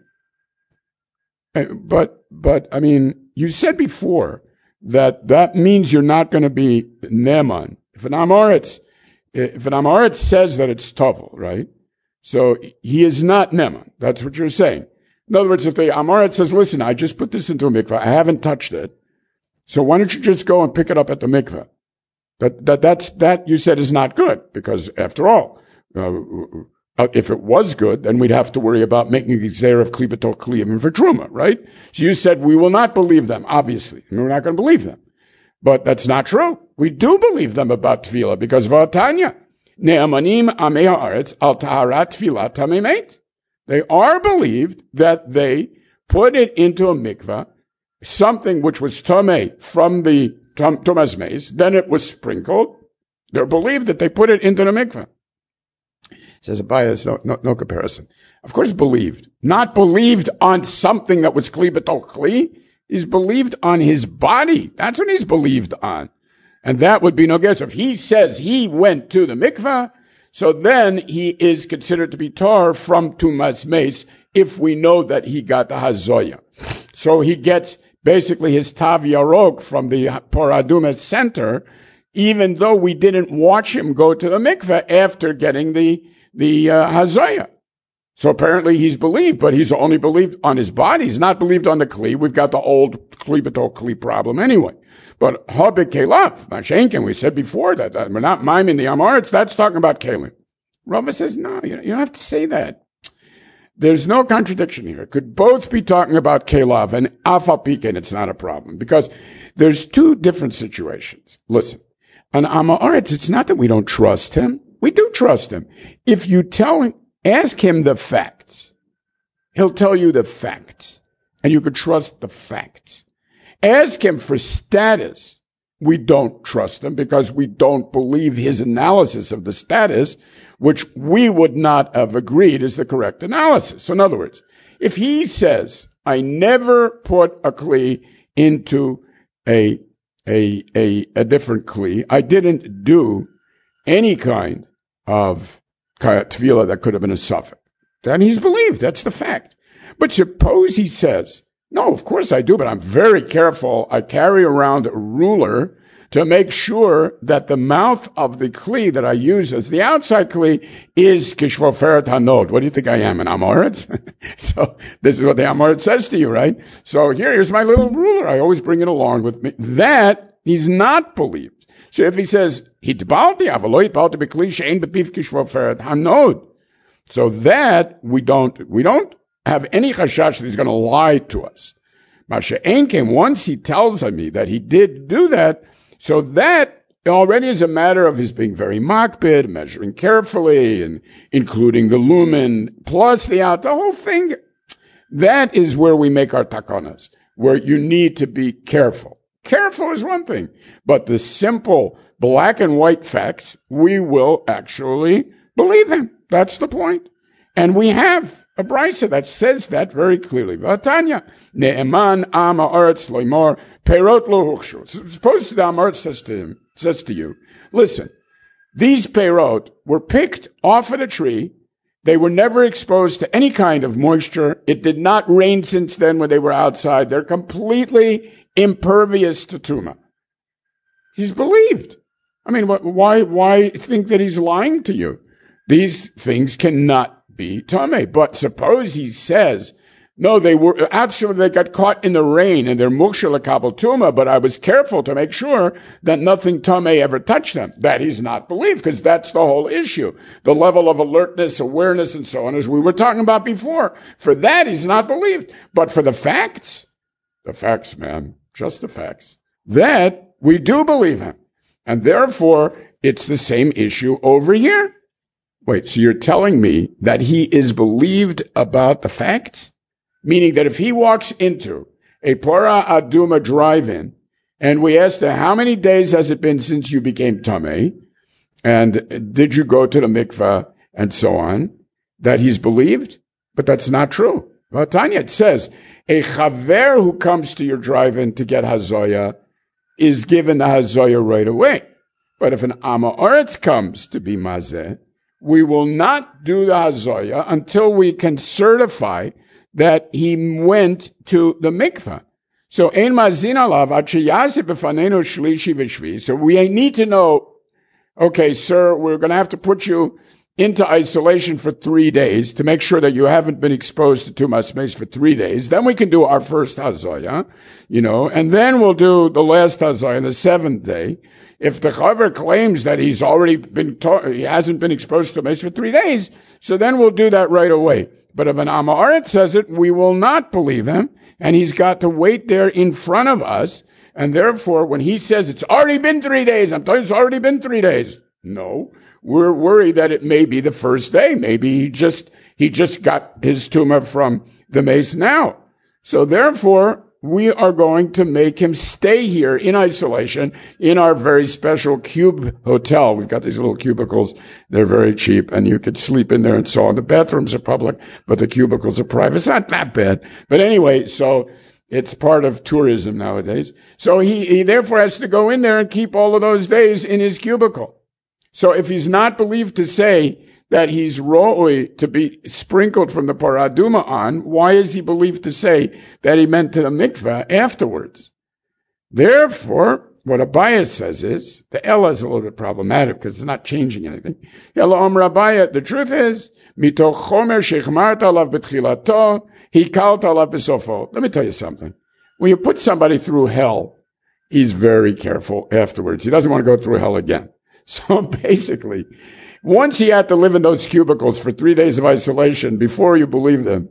A: But, but, I mean, you said before that that means you're not going to be Neman. If an Amoritz, if an Amoritz says that it's Tovel, right? So he is not Neman. That's what you're saying. In other words, if the Amoritz says, listen, I just put this into a mikveh, I haven't touched it, so why don't you just go and pick it up at the mikveh? That, that, that's, that you said is not good, because after all, uh, if it was good, then we'd have to worry about making a gezerah of Kli B'Tor Kli even for Truma, right? So you said we will not believe them, obviously. And we're not going to believe them. But that's not true. We do believe them about Tefillah, because V'atanya, Ne'amanim Amei Ha'aretz Al Taharat Tefillah Tamei Meit. They are believed that they put it into a mikveh, something which was tamei from the Tumas Meis, then it was sprinkled. They're believed that they put it into the mikveh. Says Abaye, no, no, no comparison. Of course, believed. Not believed on something that was Kli B'Tor Kli. He's believed on his body. That's what he's believed on. And that would be no guess. If he says he went to the mikveh, so then he is considered to be tar from Tumas Meis if we know that he got the Hazoya. So he gets basically his Tav Yarok from the Paraduma center, even though we didn't watch him go to the mikveh after getting the, the uh, Hazoya. So apparently he's believed, but he's only believed on his body. He's not believed on the Kli. We've got the old Kli B'Tor Kli problem anyway. But Habik Kelav, Mashenkin, we said before that, that we're not miming the Amoritz, that's talking about Kalim. Rava says, no, you don't have to say that. There's no contradiction here. It could both be talking about Kelav and Afal Pikin, it's not a problem. Because there's two different situations. Listen, on Amoritz, it's not that we don't trust him. We do trust him. If you tell him, ask him the facts, he'll tell you the facts. And you could trust the facts. Ask him for status. We don't trust him because we don't believe his analysis of the status, which we would not have agreed is the correct analysis. So in other words, if he says, I never put a Kli into a, a, a, a different Kli, I didn't do any kind of Tefillah that could have been a suffix, then he's believed. That's the fact. But suppose he says, no, of course I do, but I'm very careful. I carry around a ruler to make sure that the mouth of the Kli that I use as the outside Kli is Kishvoferet Hanod. What do you think I am, an Amoritz? So this is what the Amoritz says to you, right? So here, here's my little ruler. I always bring it along with me. That he's not believed. So if he says, Hitbalti, avalo hitbalti b'Kli she'ein b'piv Kishvoferet Hanod. So that we don't, we don't have any chashash that he's going to lie to us. Masha'en came once he tells me that he did do that, so that already is a matter of his being very makbid, measuring carefully, and including the lumen, plus the out, the whole thing. That is where we make our takonas, where you need to be careful. Careful is one thing, but the simple black and white facts, we will actually believe him. That's the point. And we have a brisa that says that very clearly. V'atanya, ne'eman am ha'aretz loimor, perot lo huchshu. Suppose the Amoritz says to him, says to you, listen, these perot were picked off of the tree. They were never exposed to any kind of moisture. It did not rain since then when they were outside. They're completely impervious to tuma. He's believed. I mean, why, why think that he's lying to you? These things cannot be tamei. But suppose he says, No, they were, actually they got caught in the rain and they're muksha l'kabel tuma, but I was careful to make sure that nothing tameh ever touched them. That he's not believed, because that's the whole issue. The level of alertness, awareness, and so on, as we were talking about before. For that, he's not believed. But for the facts, the facts, man, just the facts, that we do believe him. And therefore, it's the same issue over here. Wait, so you're telling me that he is believed about the facts? Meaning that if he walks into a Pora Aduma drive-in and we ask him, how many days has it been since you became Tameh? And did you go to the mikveh and so on? That he's believed? But that's not true. Well, Tanya, it says, a chaver who comes to your drive-in to get hazoya is given the hazoya right away. But if an Amma Oretz comes to be mazeh, we will not do the hazoya until we can certify that he went to the mikveh. So, ein mazin alav ad sheyaseh b'fanenu shlishi v'shvi. So we need to know, okay, sir, we're going to have to put you into isolation for three days to make sure that you haven't been exposed to tumas meis for three days. Then we can do our first hazoya, you know, and then we'll do the last hazoya on the seventh day. If the chaver claims that he's already been, ta- he hasn't been exposed to meis for three days, so then we'll do that right away. But if an Amma Oretz says it, we will not believe him, and he's got to wait there in front of us, and therefore, when he says it's already been three days, I'm telling you it's already been three days. No, we're worried that it may be the first day. Maybe he just, he just got his tumah from the mace now. So therefore, we are going to make him stay here in isolation in our very special cube hotel. We've got these little cubicles. They're very cheap, and you could sleep in there and so on. The bathrooms are public, but the cubicles are private. It's not that bad. But anyway, so it's part of tourism nowadays. So he, he therefore has to go in there and keep all of those days in his cubicle. So if he's not believed to say that he's ro'oi to be sprinkled from the paraduma on, why is he believed to say that he meant to the mikveh afterwards? Therefore, what Abaye says is, the Ella is a little bit problematic because it's not changing anything. Ella Omer Abaye, the truth is, mitoch chomer shechmart alav betchilato, hikalt alav besofo. Let me tell you something. When you put somebody through hell, he's very careful afterwards. He doesn't want to go through hell again. So basically, once he had to live in those cubicles for three days of isolation before you believe them,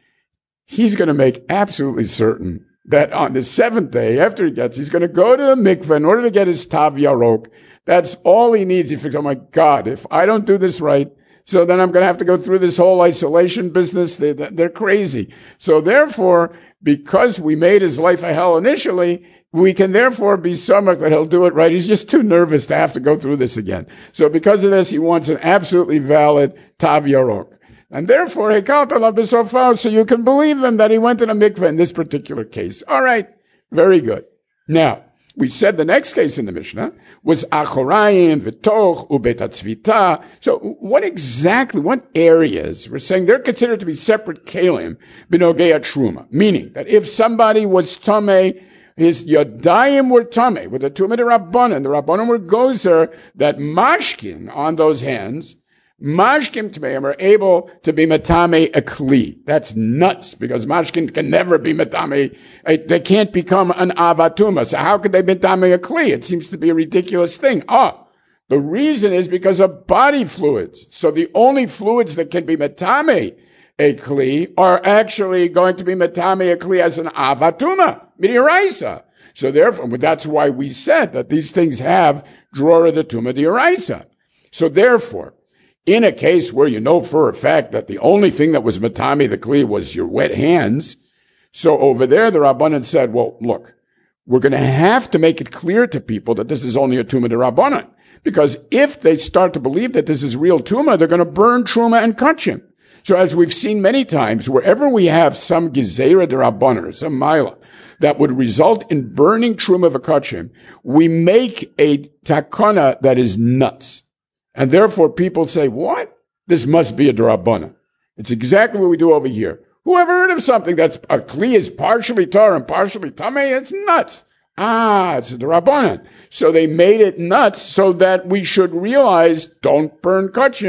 A: he's going to make absolutely certain that on the seventh day, after he gets, he's going to go to the mikveh in order to get his tav yarok. That's all he needs. He thinks, oh my God, if I don't do this right, so then I'm going to have to go through this whole isolation business. They, they're crazy. So therefore, because we made his life a hell initially, we can therefore be samach that he'll do it right. He's just too nervous to have to go through this again. So because of this, he wants an absolutely valid tav yarok. And therefore, hekalt alav b'sofo, so you can believe him that he went to the mikveh in this particular case. All right. Very good. Now, we said the next case in the Mishnah was achorayim, v'toch, ubet hatzvita. So what exactly, what areas, we're saying they're considered to be separate kelim, b'nogei truma, meaning that if somebody was tameh, his yadayim were tameh, with the tumah de rabbanon, the rabbanon were gozer, that mashkin on those hands, mashkim tmeim are able to be matame a kli. That's nuts, because mashkim can never be matame. They can't become an avatuma. So how could they be matame a kli? It seems to be a ridiculous thing. Ah, the reason is because of body fluids. So the only fluids that can be matame a kli are actually going to be matame a kli as an avatuma, midiraisa. So therefore, that's why we said that these things have drora the tuma diraisa. So therefore, in a case where you know for a fact that the only thing that was matami the kli was your wet hands, so over there the Rabbanan said, well, look, we're going to have to make it clear to people that this is only a tumah de Rabbanan. Because if they start to believe that this is real tumah, they're going to burn truma and kachim. So as we've seen many times, wherever we have some gezerah de Rabbanan, some maila, that would result in burning truma v'kachim, we make a takana that is nuts. And therefore people say, what? This must be a D'Rabbanan. It's exactly what we do over here. Who ever heard of something that's a kli is partially tar and partially tameh? It's nuts. Ah, it's a D'Rabbanan. So they made it nuts so that we should realize, don't burn kachim,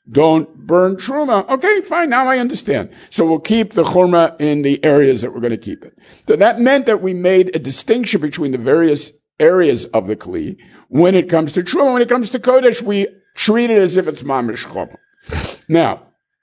A: don't burn truma. Okay, fine. Now I understand. So we'll keep the churma in the areas that we're going to keep it. So that meant that we made a distinction between the various areas of the kli. When it comes to truma, when it comes to kodesh, we treat it as if it's mamish churma. Now,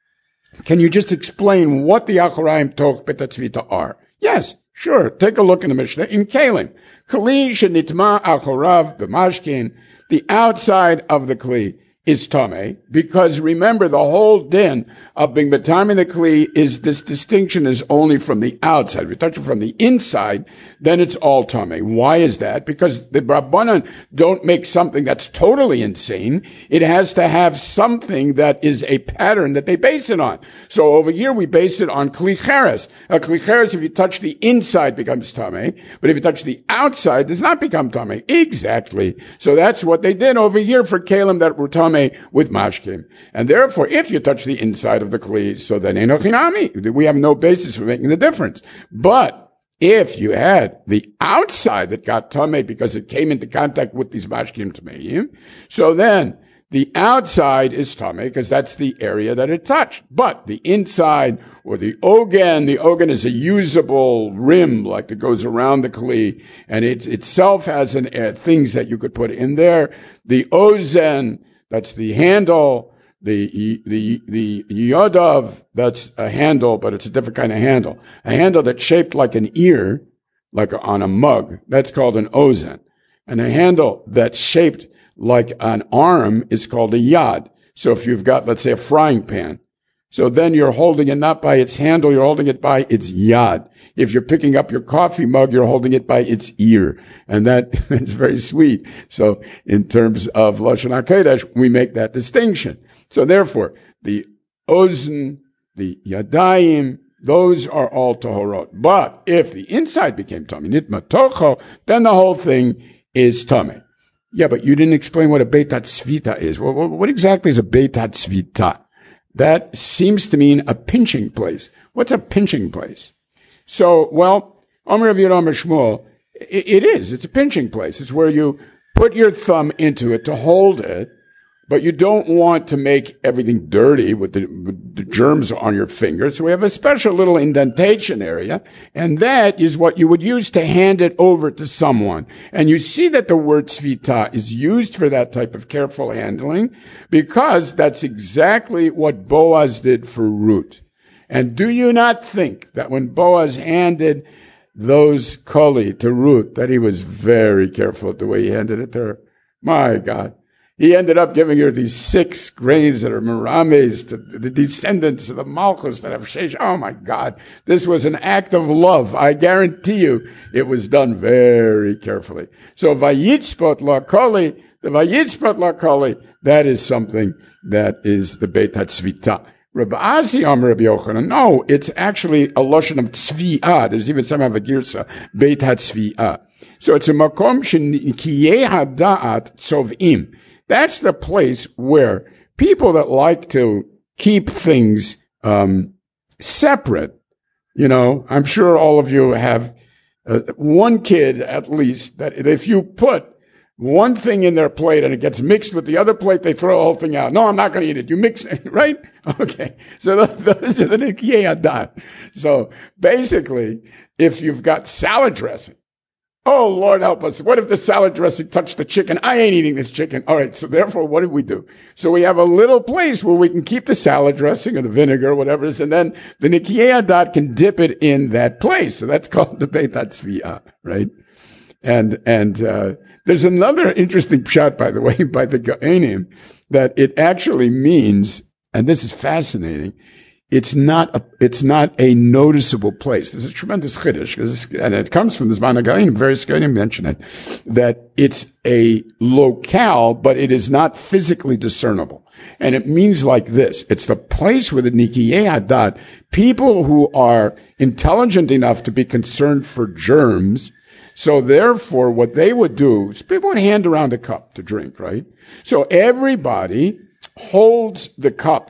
A: can you just explain what the Achoraim Toch Betatzvita are? Yes, sure. Take a look in the Mishnah. In Kalim, Kli shenitma achorav b'mashkin, the outside of the Kli is Tomei, because remember, the whole din of being B'tamim the Kli is this distinction is only from the outside. If you touch it from the inside, then it's all Tomei. Why is that? Because the Rabbanan don't make something that's totally insane. It has to have something that is a pattern that they base it on. So over here, we base it on Kli Cheres. A Kli Cheres, if you touch the inside, becomes Tomei. But if you touch the outside, does not become Tomei. Exactly. So that's what they did over here for Kalim that were Tomei with mashkim. And therefore, if you touch the inside of the kli, so then enochinami. We have no basis for making the difference. But if you had the outside that got tamei because it came into contact with these mashkim tameim, so then the outside is tamei because that's the area that it touched. But the inside or the ogen, the ogen is a usable rim like that goes around the kli, and it itself has an uh, things that you could put in there. The ozen, that's the handle. The, the, the yodav, that's a handle, but it's a different kind of handle. A handle that's shaped like an ear, like on a mug, that's called an ozen. And a handle that's shaped like an arm is called a yad. So if you've got, let's say, a frying pan, so then you're holding it not by its handle, you're holding it by its yad. If you're picking up your coffee mug, you're holding it by its ear. And that is very sweet. So in terms of Lashon HaKodesh, we make that distinction. So therefore, the ozen, the yadayim, those are all tahorot. But if the inside became tummy, nitma tocho, then the whole thing is tummy. Yeah, but you didn't explain what a beitat svita is. Well, what exactly is a beitat svita? That seems to mean a pinching place. What's a pinching place? So, well, Omer Rav Yehuda Omer Shmuel, it, it is. It's a pinching place. It's where you put your thumb into it to hold it, but you don't want to make everything dirty with the, with the germs on your fingers. So we have a special little indentation area, and that is what you would use to hand it over to someone. And you see that the word svita is used for that type of careful handling because that's exactly what Boaz did for Ruth. And do you not think that when Boaz handed those koli to Ruth, that he was very careful with the way he handed it to her? My God. He ended up giving her these six grains that are merames, to the descendants of the Malchus that have Sheish. Oh my God. This was an act of love. I guarantee you it was done very carefully. So Vayitzpot la koli, the Vayitzpot la koli, that is something that is the Beitat Svita. Rabbi Asi Amar Rabbi Yochanan, no, it's actually a lotion of tzvi'ah. There's even some of a girsa, Beitat Tzvi'ah. So it's a makom shenikiyeh hada'at tzov'im. That's the place where people that like to keep things um separate, you know, I'm sure all of you have uh, one kid at least that if you put one thing in their plate and it gets mixed with the other plate, they throw the whole thing out. No, I'm not going to eat it. You mix it, right? Okay. So those are the Nikiyeh Hadat. So basically, if you've got salad dressing, oh, Lord help us. What if the salad dressing touched the chicken? I ain't eating this chicken. All right. So therefore, what did we do? So we have a little place where we can keep the salad dressing or the vinegar or whatever it is. And then the Nikiyeh Hadat can dip it in that place. So that's called the Beitat Tzvi'ah, right? And, and, uh, there's another interesting pshat, by the way, by the Gaonim, that it actually means, and this is fascinating, it's not a, it's not a noticeable place. There's a tremendous chiddush, and it comes from the Zman HaGaonim, various Gaonim mention it, that it's a locale, but it is not physically discernible. And it means like this. It's the place where the Nikiyeh Hadat, people who are intelligent enough to be concerned for germs, so therefore, what they would do is people would hand around a cup to drink, right? So everybody holds the cup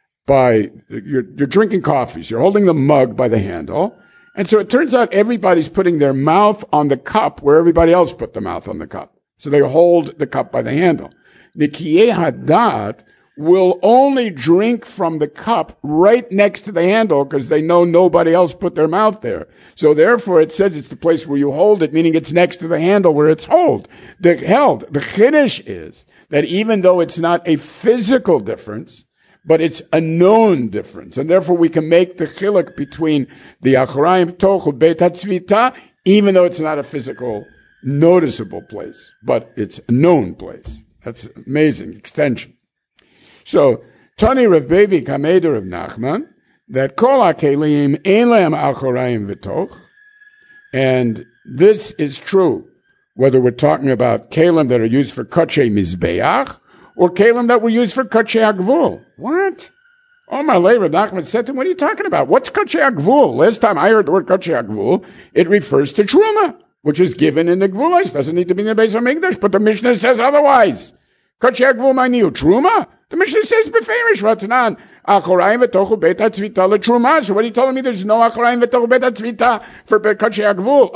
A: by, you're, you're drinking coffees, you're holding the mug by the handle. And so it turns out everybody's putting their mouth on the cup where everybody else put the mouth on the cup. So they hold the cup by the handle. Nikiyeh Hadat will only drink from the cup right next to the handle because they know nobody else put their mouth there. So therefore it says it's the place where you hold it, meaning it's next to the handle where it's hold. The held. The chiddush is that even though it's not a physical difference, but it's a known difference. And therefore we can make the chiluk between the Achorayim V'toch Beit HaTzvita, even though it's not a physical, noticeable place, but it's a known place. That's an amazing extension. So, Tani Rav Bevi Kameder Rav Nachman, that Kol HaKelim Ein Lehem Achorayim V'toch, and this is true, whether we're talking about kelim that are used for Kotchei Mizbeach, or kelim that were used for Kotchei HaGvul. What? Oh, my lay, Rav Nachman said to him, what are you talking about? What's Kotchei HaGvul? Last time I heard the word Kotchei HaGvul, it refers to Truma, which is given in the Gvulos. Doesn't need to be in the Beis HaMikdash, but the Mishnah says otherwise. Kotchei HaGvul Ma'niu Truma? The Mishnah says beferish Ratnan Achorayim V'tochu Beit HaTzvita LeTruma. So what are you telling me? There's no Achorayim V'tochu Beit HaTzvita for Kotchei HaGvul.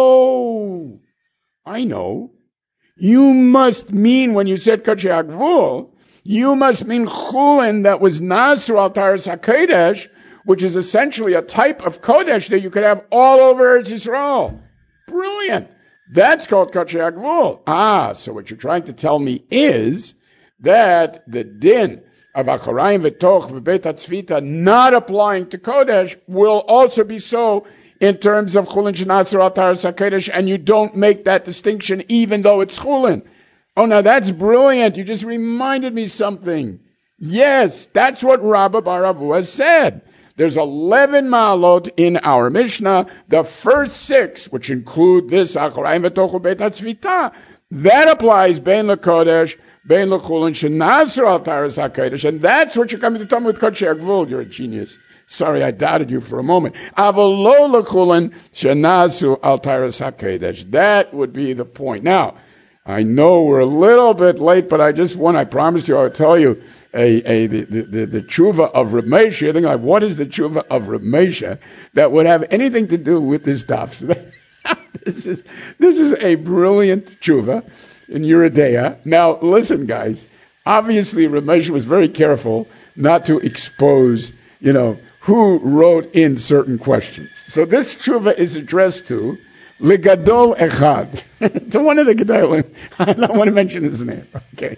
A: Oh, I know. You must mean when you said Kotchei HaGvul, you must mean chulin that was Nasr al Taras HaKodesh, which is essentially a type of Kodesh that you could have all over Eretz Yisrael. Brilliant. That's called Kotchei HaGvul. Ah, so what you're trying to tell me is that the din of Achorayim V'toch V'Beit HaTzvita not applying to Kodesh will also be so in terms of Chulin Shenasar Al Taras HaKodesh, and you don't make that distinction even though it's Chulin. Oh, now that's brilliant. You just reminded me something. Yes, that's what Rabba Bar Avua said. There's eleven ma'alot in our Mishnah. The first six, which include this Achorayim V'toch V'Beit HaTzvita, that applies Bein LeKodesh, Bein LeChulin Shenasar Al Taras HaKodesh, and that's what you're coming to tell me with Kotchei HaGvul. You're a genius. Sorry, I doubted you for a moment. Avolo LeChulin Shenasu Al Taras HaKodesh. That would be the point. Now, I know we're a little bit late, but I just want, I promised you I would tell you a, a, the, the, the, the tshuva of Reb Moshe. You're thinking like, what is the tshuva of Reb Moshe that would have anything to do with this daf? So this is, this is a brilliant tshuva in Yeridea. Now, listen, guys. Obviously, Reb Moshe was very careful not to expose, you know, who wrote in certain questions. So this tshuva is addressed to Legadol Echad, to one of the Gedolim. I don't want to mention his name. Okay.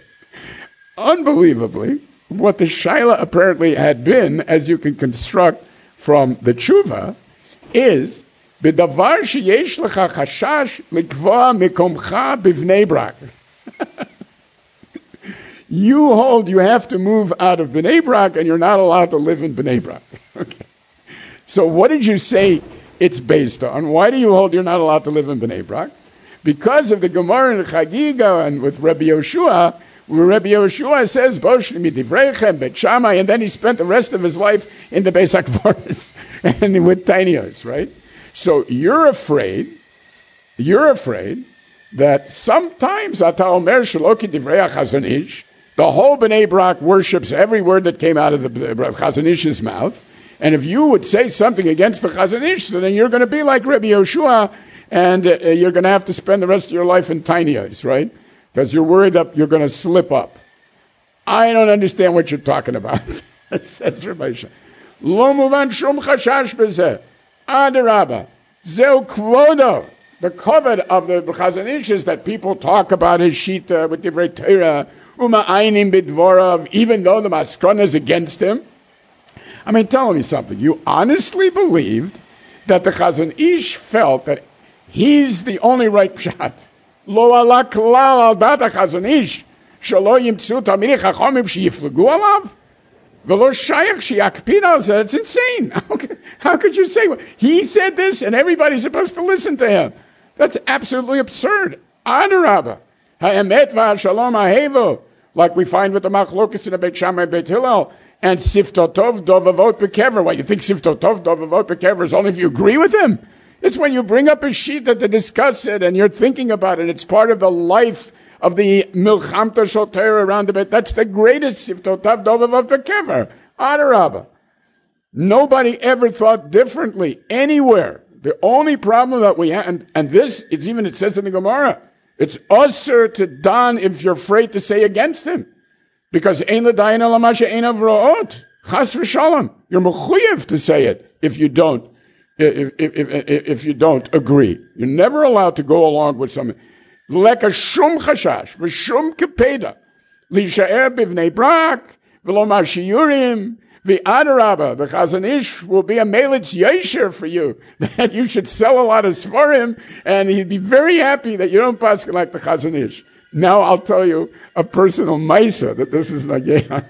A: Unbelievably, what the shaila apparently had been, as you can construct from the tshuva, is B'davar sheyesh lecha chashash likva mikomcha b'vnei Brak. You hold you have to move out of Bnei Brak and you're not allowed to live in Bnei Brak. Okay. So what did you say it's based on? Why do you hold you're not allowed to live in Bnei Brak? Because of the Gemara and the Chagiga and with Rabbi Yoshua, where Rabbi Yoshua says, Bosh midivrechem bet Shammai, and then he spent the rest of his life in the Beis HaKvaros and with tinios, right? So you're afraid, you're afraid that sometimes Ata Omer Shelo K'divrei HaChazon Ish, the whole Bnei Brak worships every word that came out of the Chazon Ish's mouth. And if you would say something against the Chazon Ish, then you're going to be like Rabbi Yoshua, and uh, you're going to have to spend the rest of your life in tiny eyes, right? Because you're worried that you're going to slip up. I don't understand what you're talking about, says Rabbi Yoshua. Lo muvan shum chashash b'zeh. Adarabba. Zeu kvodo. The covet of the Chazon Ish is that people talk about his shita with divrei Torah, uma'aynim b'dvorav, even though the maskana is against him. I mean, tell me something. You honestly believed that the Chazon Ish felt that he's the only right pshat. Lo ala klal al dat HaChazon Ish, shelo yimtzu tamidei chachomim sheyiflegu alav, v'lo shayach sheyakpid al zeh. It's insane. How could, how could you say, he said this and everybody's supposed to listen to him? That's absolutely absurd. Adarabba. Ha'emet v'ha'shalom ha'hevo, like we find with the machlokas in the Beit Shammai and Beit Hillel, and Siftotov Dovavot Bekever. Why, you think Siftotov Dovavot Bekever is only if you agree with him? It's when you bring up a shita to discuss it and you're thinking about it. It's part of the life of the Milchamta Shoter around the bit. That's the greatest Siftotov Dovavot Bekever. Adarabba. Nobody ever thought differently anywhere. The only problem that we have, and, and this, it's even, it says in the Gemara, it's usher to don if you're afraid to say against him. Because ein l'dayan ala ma she'einav ro'ot. Chas v'shalom. You're mechuyev to say it if you don't, if, if, if, if you don't agree. You're never allowed to go along with something. Leka shum chashash, v'shum kepeda, l'sha'er b'vnei brak, v'lo ma shiurim, v'adarabba. The Chazon Ish will be a melitz yesher for you, that you should sell a lot of svarim, and he'd be very happy that you don't pass like the Chazon Ish. Now I'll tell you a personal maisa that this is Nageya.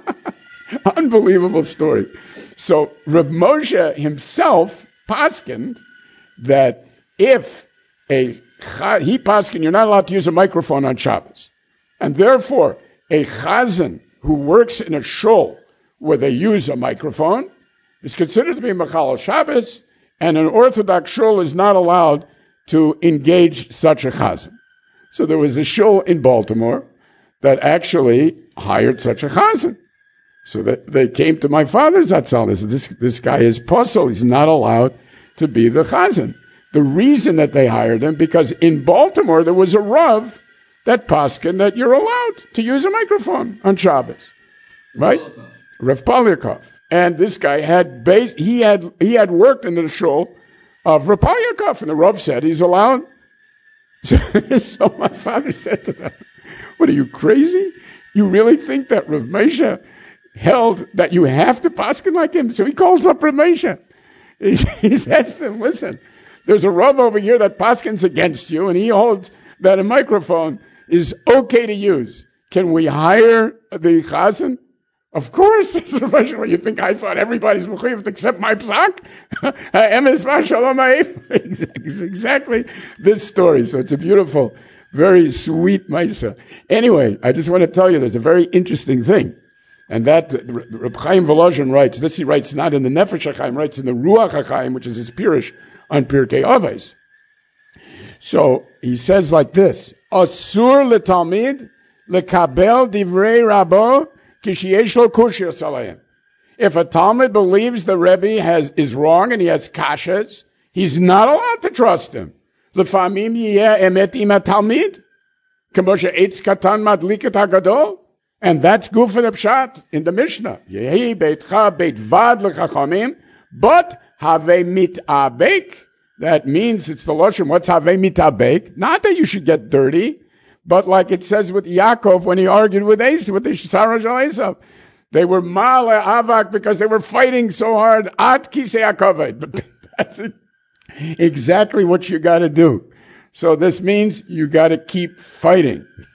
A: Unbelievable story. So Rav Moshe himself paskined that if a he paskined, you're not allowed to use a microphone on Shabbos, and therefore a chazan who works in a shul where they use a microphone is considered to be mechalel Shabbos, and an Orthodox shul is not allowed to engage such a chazan. So there was a shul in Baltimore that actually hired such a chazan. So that they came to my father's Zatzal. They said, this, this guy is posel. He's not allowed to be the chazan. The reason that they hired him, because in Baltimore there was a Rav that paskin that you're allowed to use a microphone on Shabbos. Right? Rav Polyakov. And this guy had, ba- he had, he had worked in the shul of Rav Polyakov, and the Rav said he's allowed. So, so my father said to them, what are you, crazy? You really think that Rav Moshe held that you have to paskin like him? So he calls up Rav Moshe. He, he says to him, listen, there's a Rav over here that paskins against you, and he holds that a microphone is okay to use. Can we hire the chazan? Of course. It's a question where you think I thought everybody's mechuyev except my psak. Emes v'shalom ha'if. Exactly this story. So it's a beautiful, very sweet maisa. Anyway, I just want to tell you there's a very interesting thing. And that, Reb Chaim Volozhin writes, this he writes not in the Nefesh HaChaim, writes in the Ruach HaChaim, which is his Pirush on Pirkei Avos. So he says like this, Asur letalmid lekabel divrei rabo kishiyesh lo kushiyos alayim. If a Talmud believes the Rebbe has, is wrong and he has kashas, he's not allowed to trust him. Lefamim yiyeh emet im ha-talmid, kemo she'etz katan madliket hagadol. And that's good for the pshat in the Mishnah. Yehi beitcha beit vad lechachamim, but have mitabek. That means it's the lashon. What's have mitabek? Not that you should get dirty, but like it says with Yaakov when he argued with Esav, with the Sarah Esav, they were male avak because they were fighting so hard. At kisei hakavod. But that's it. Exactly what you got to do. So this means you got to keep fighting.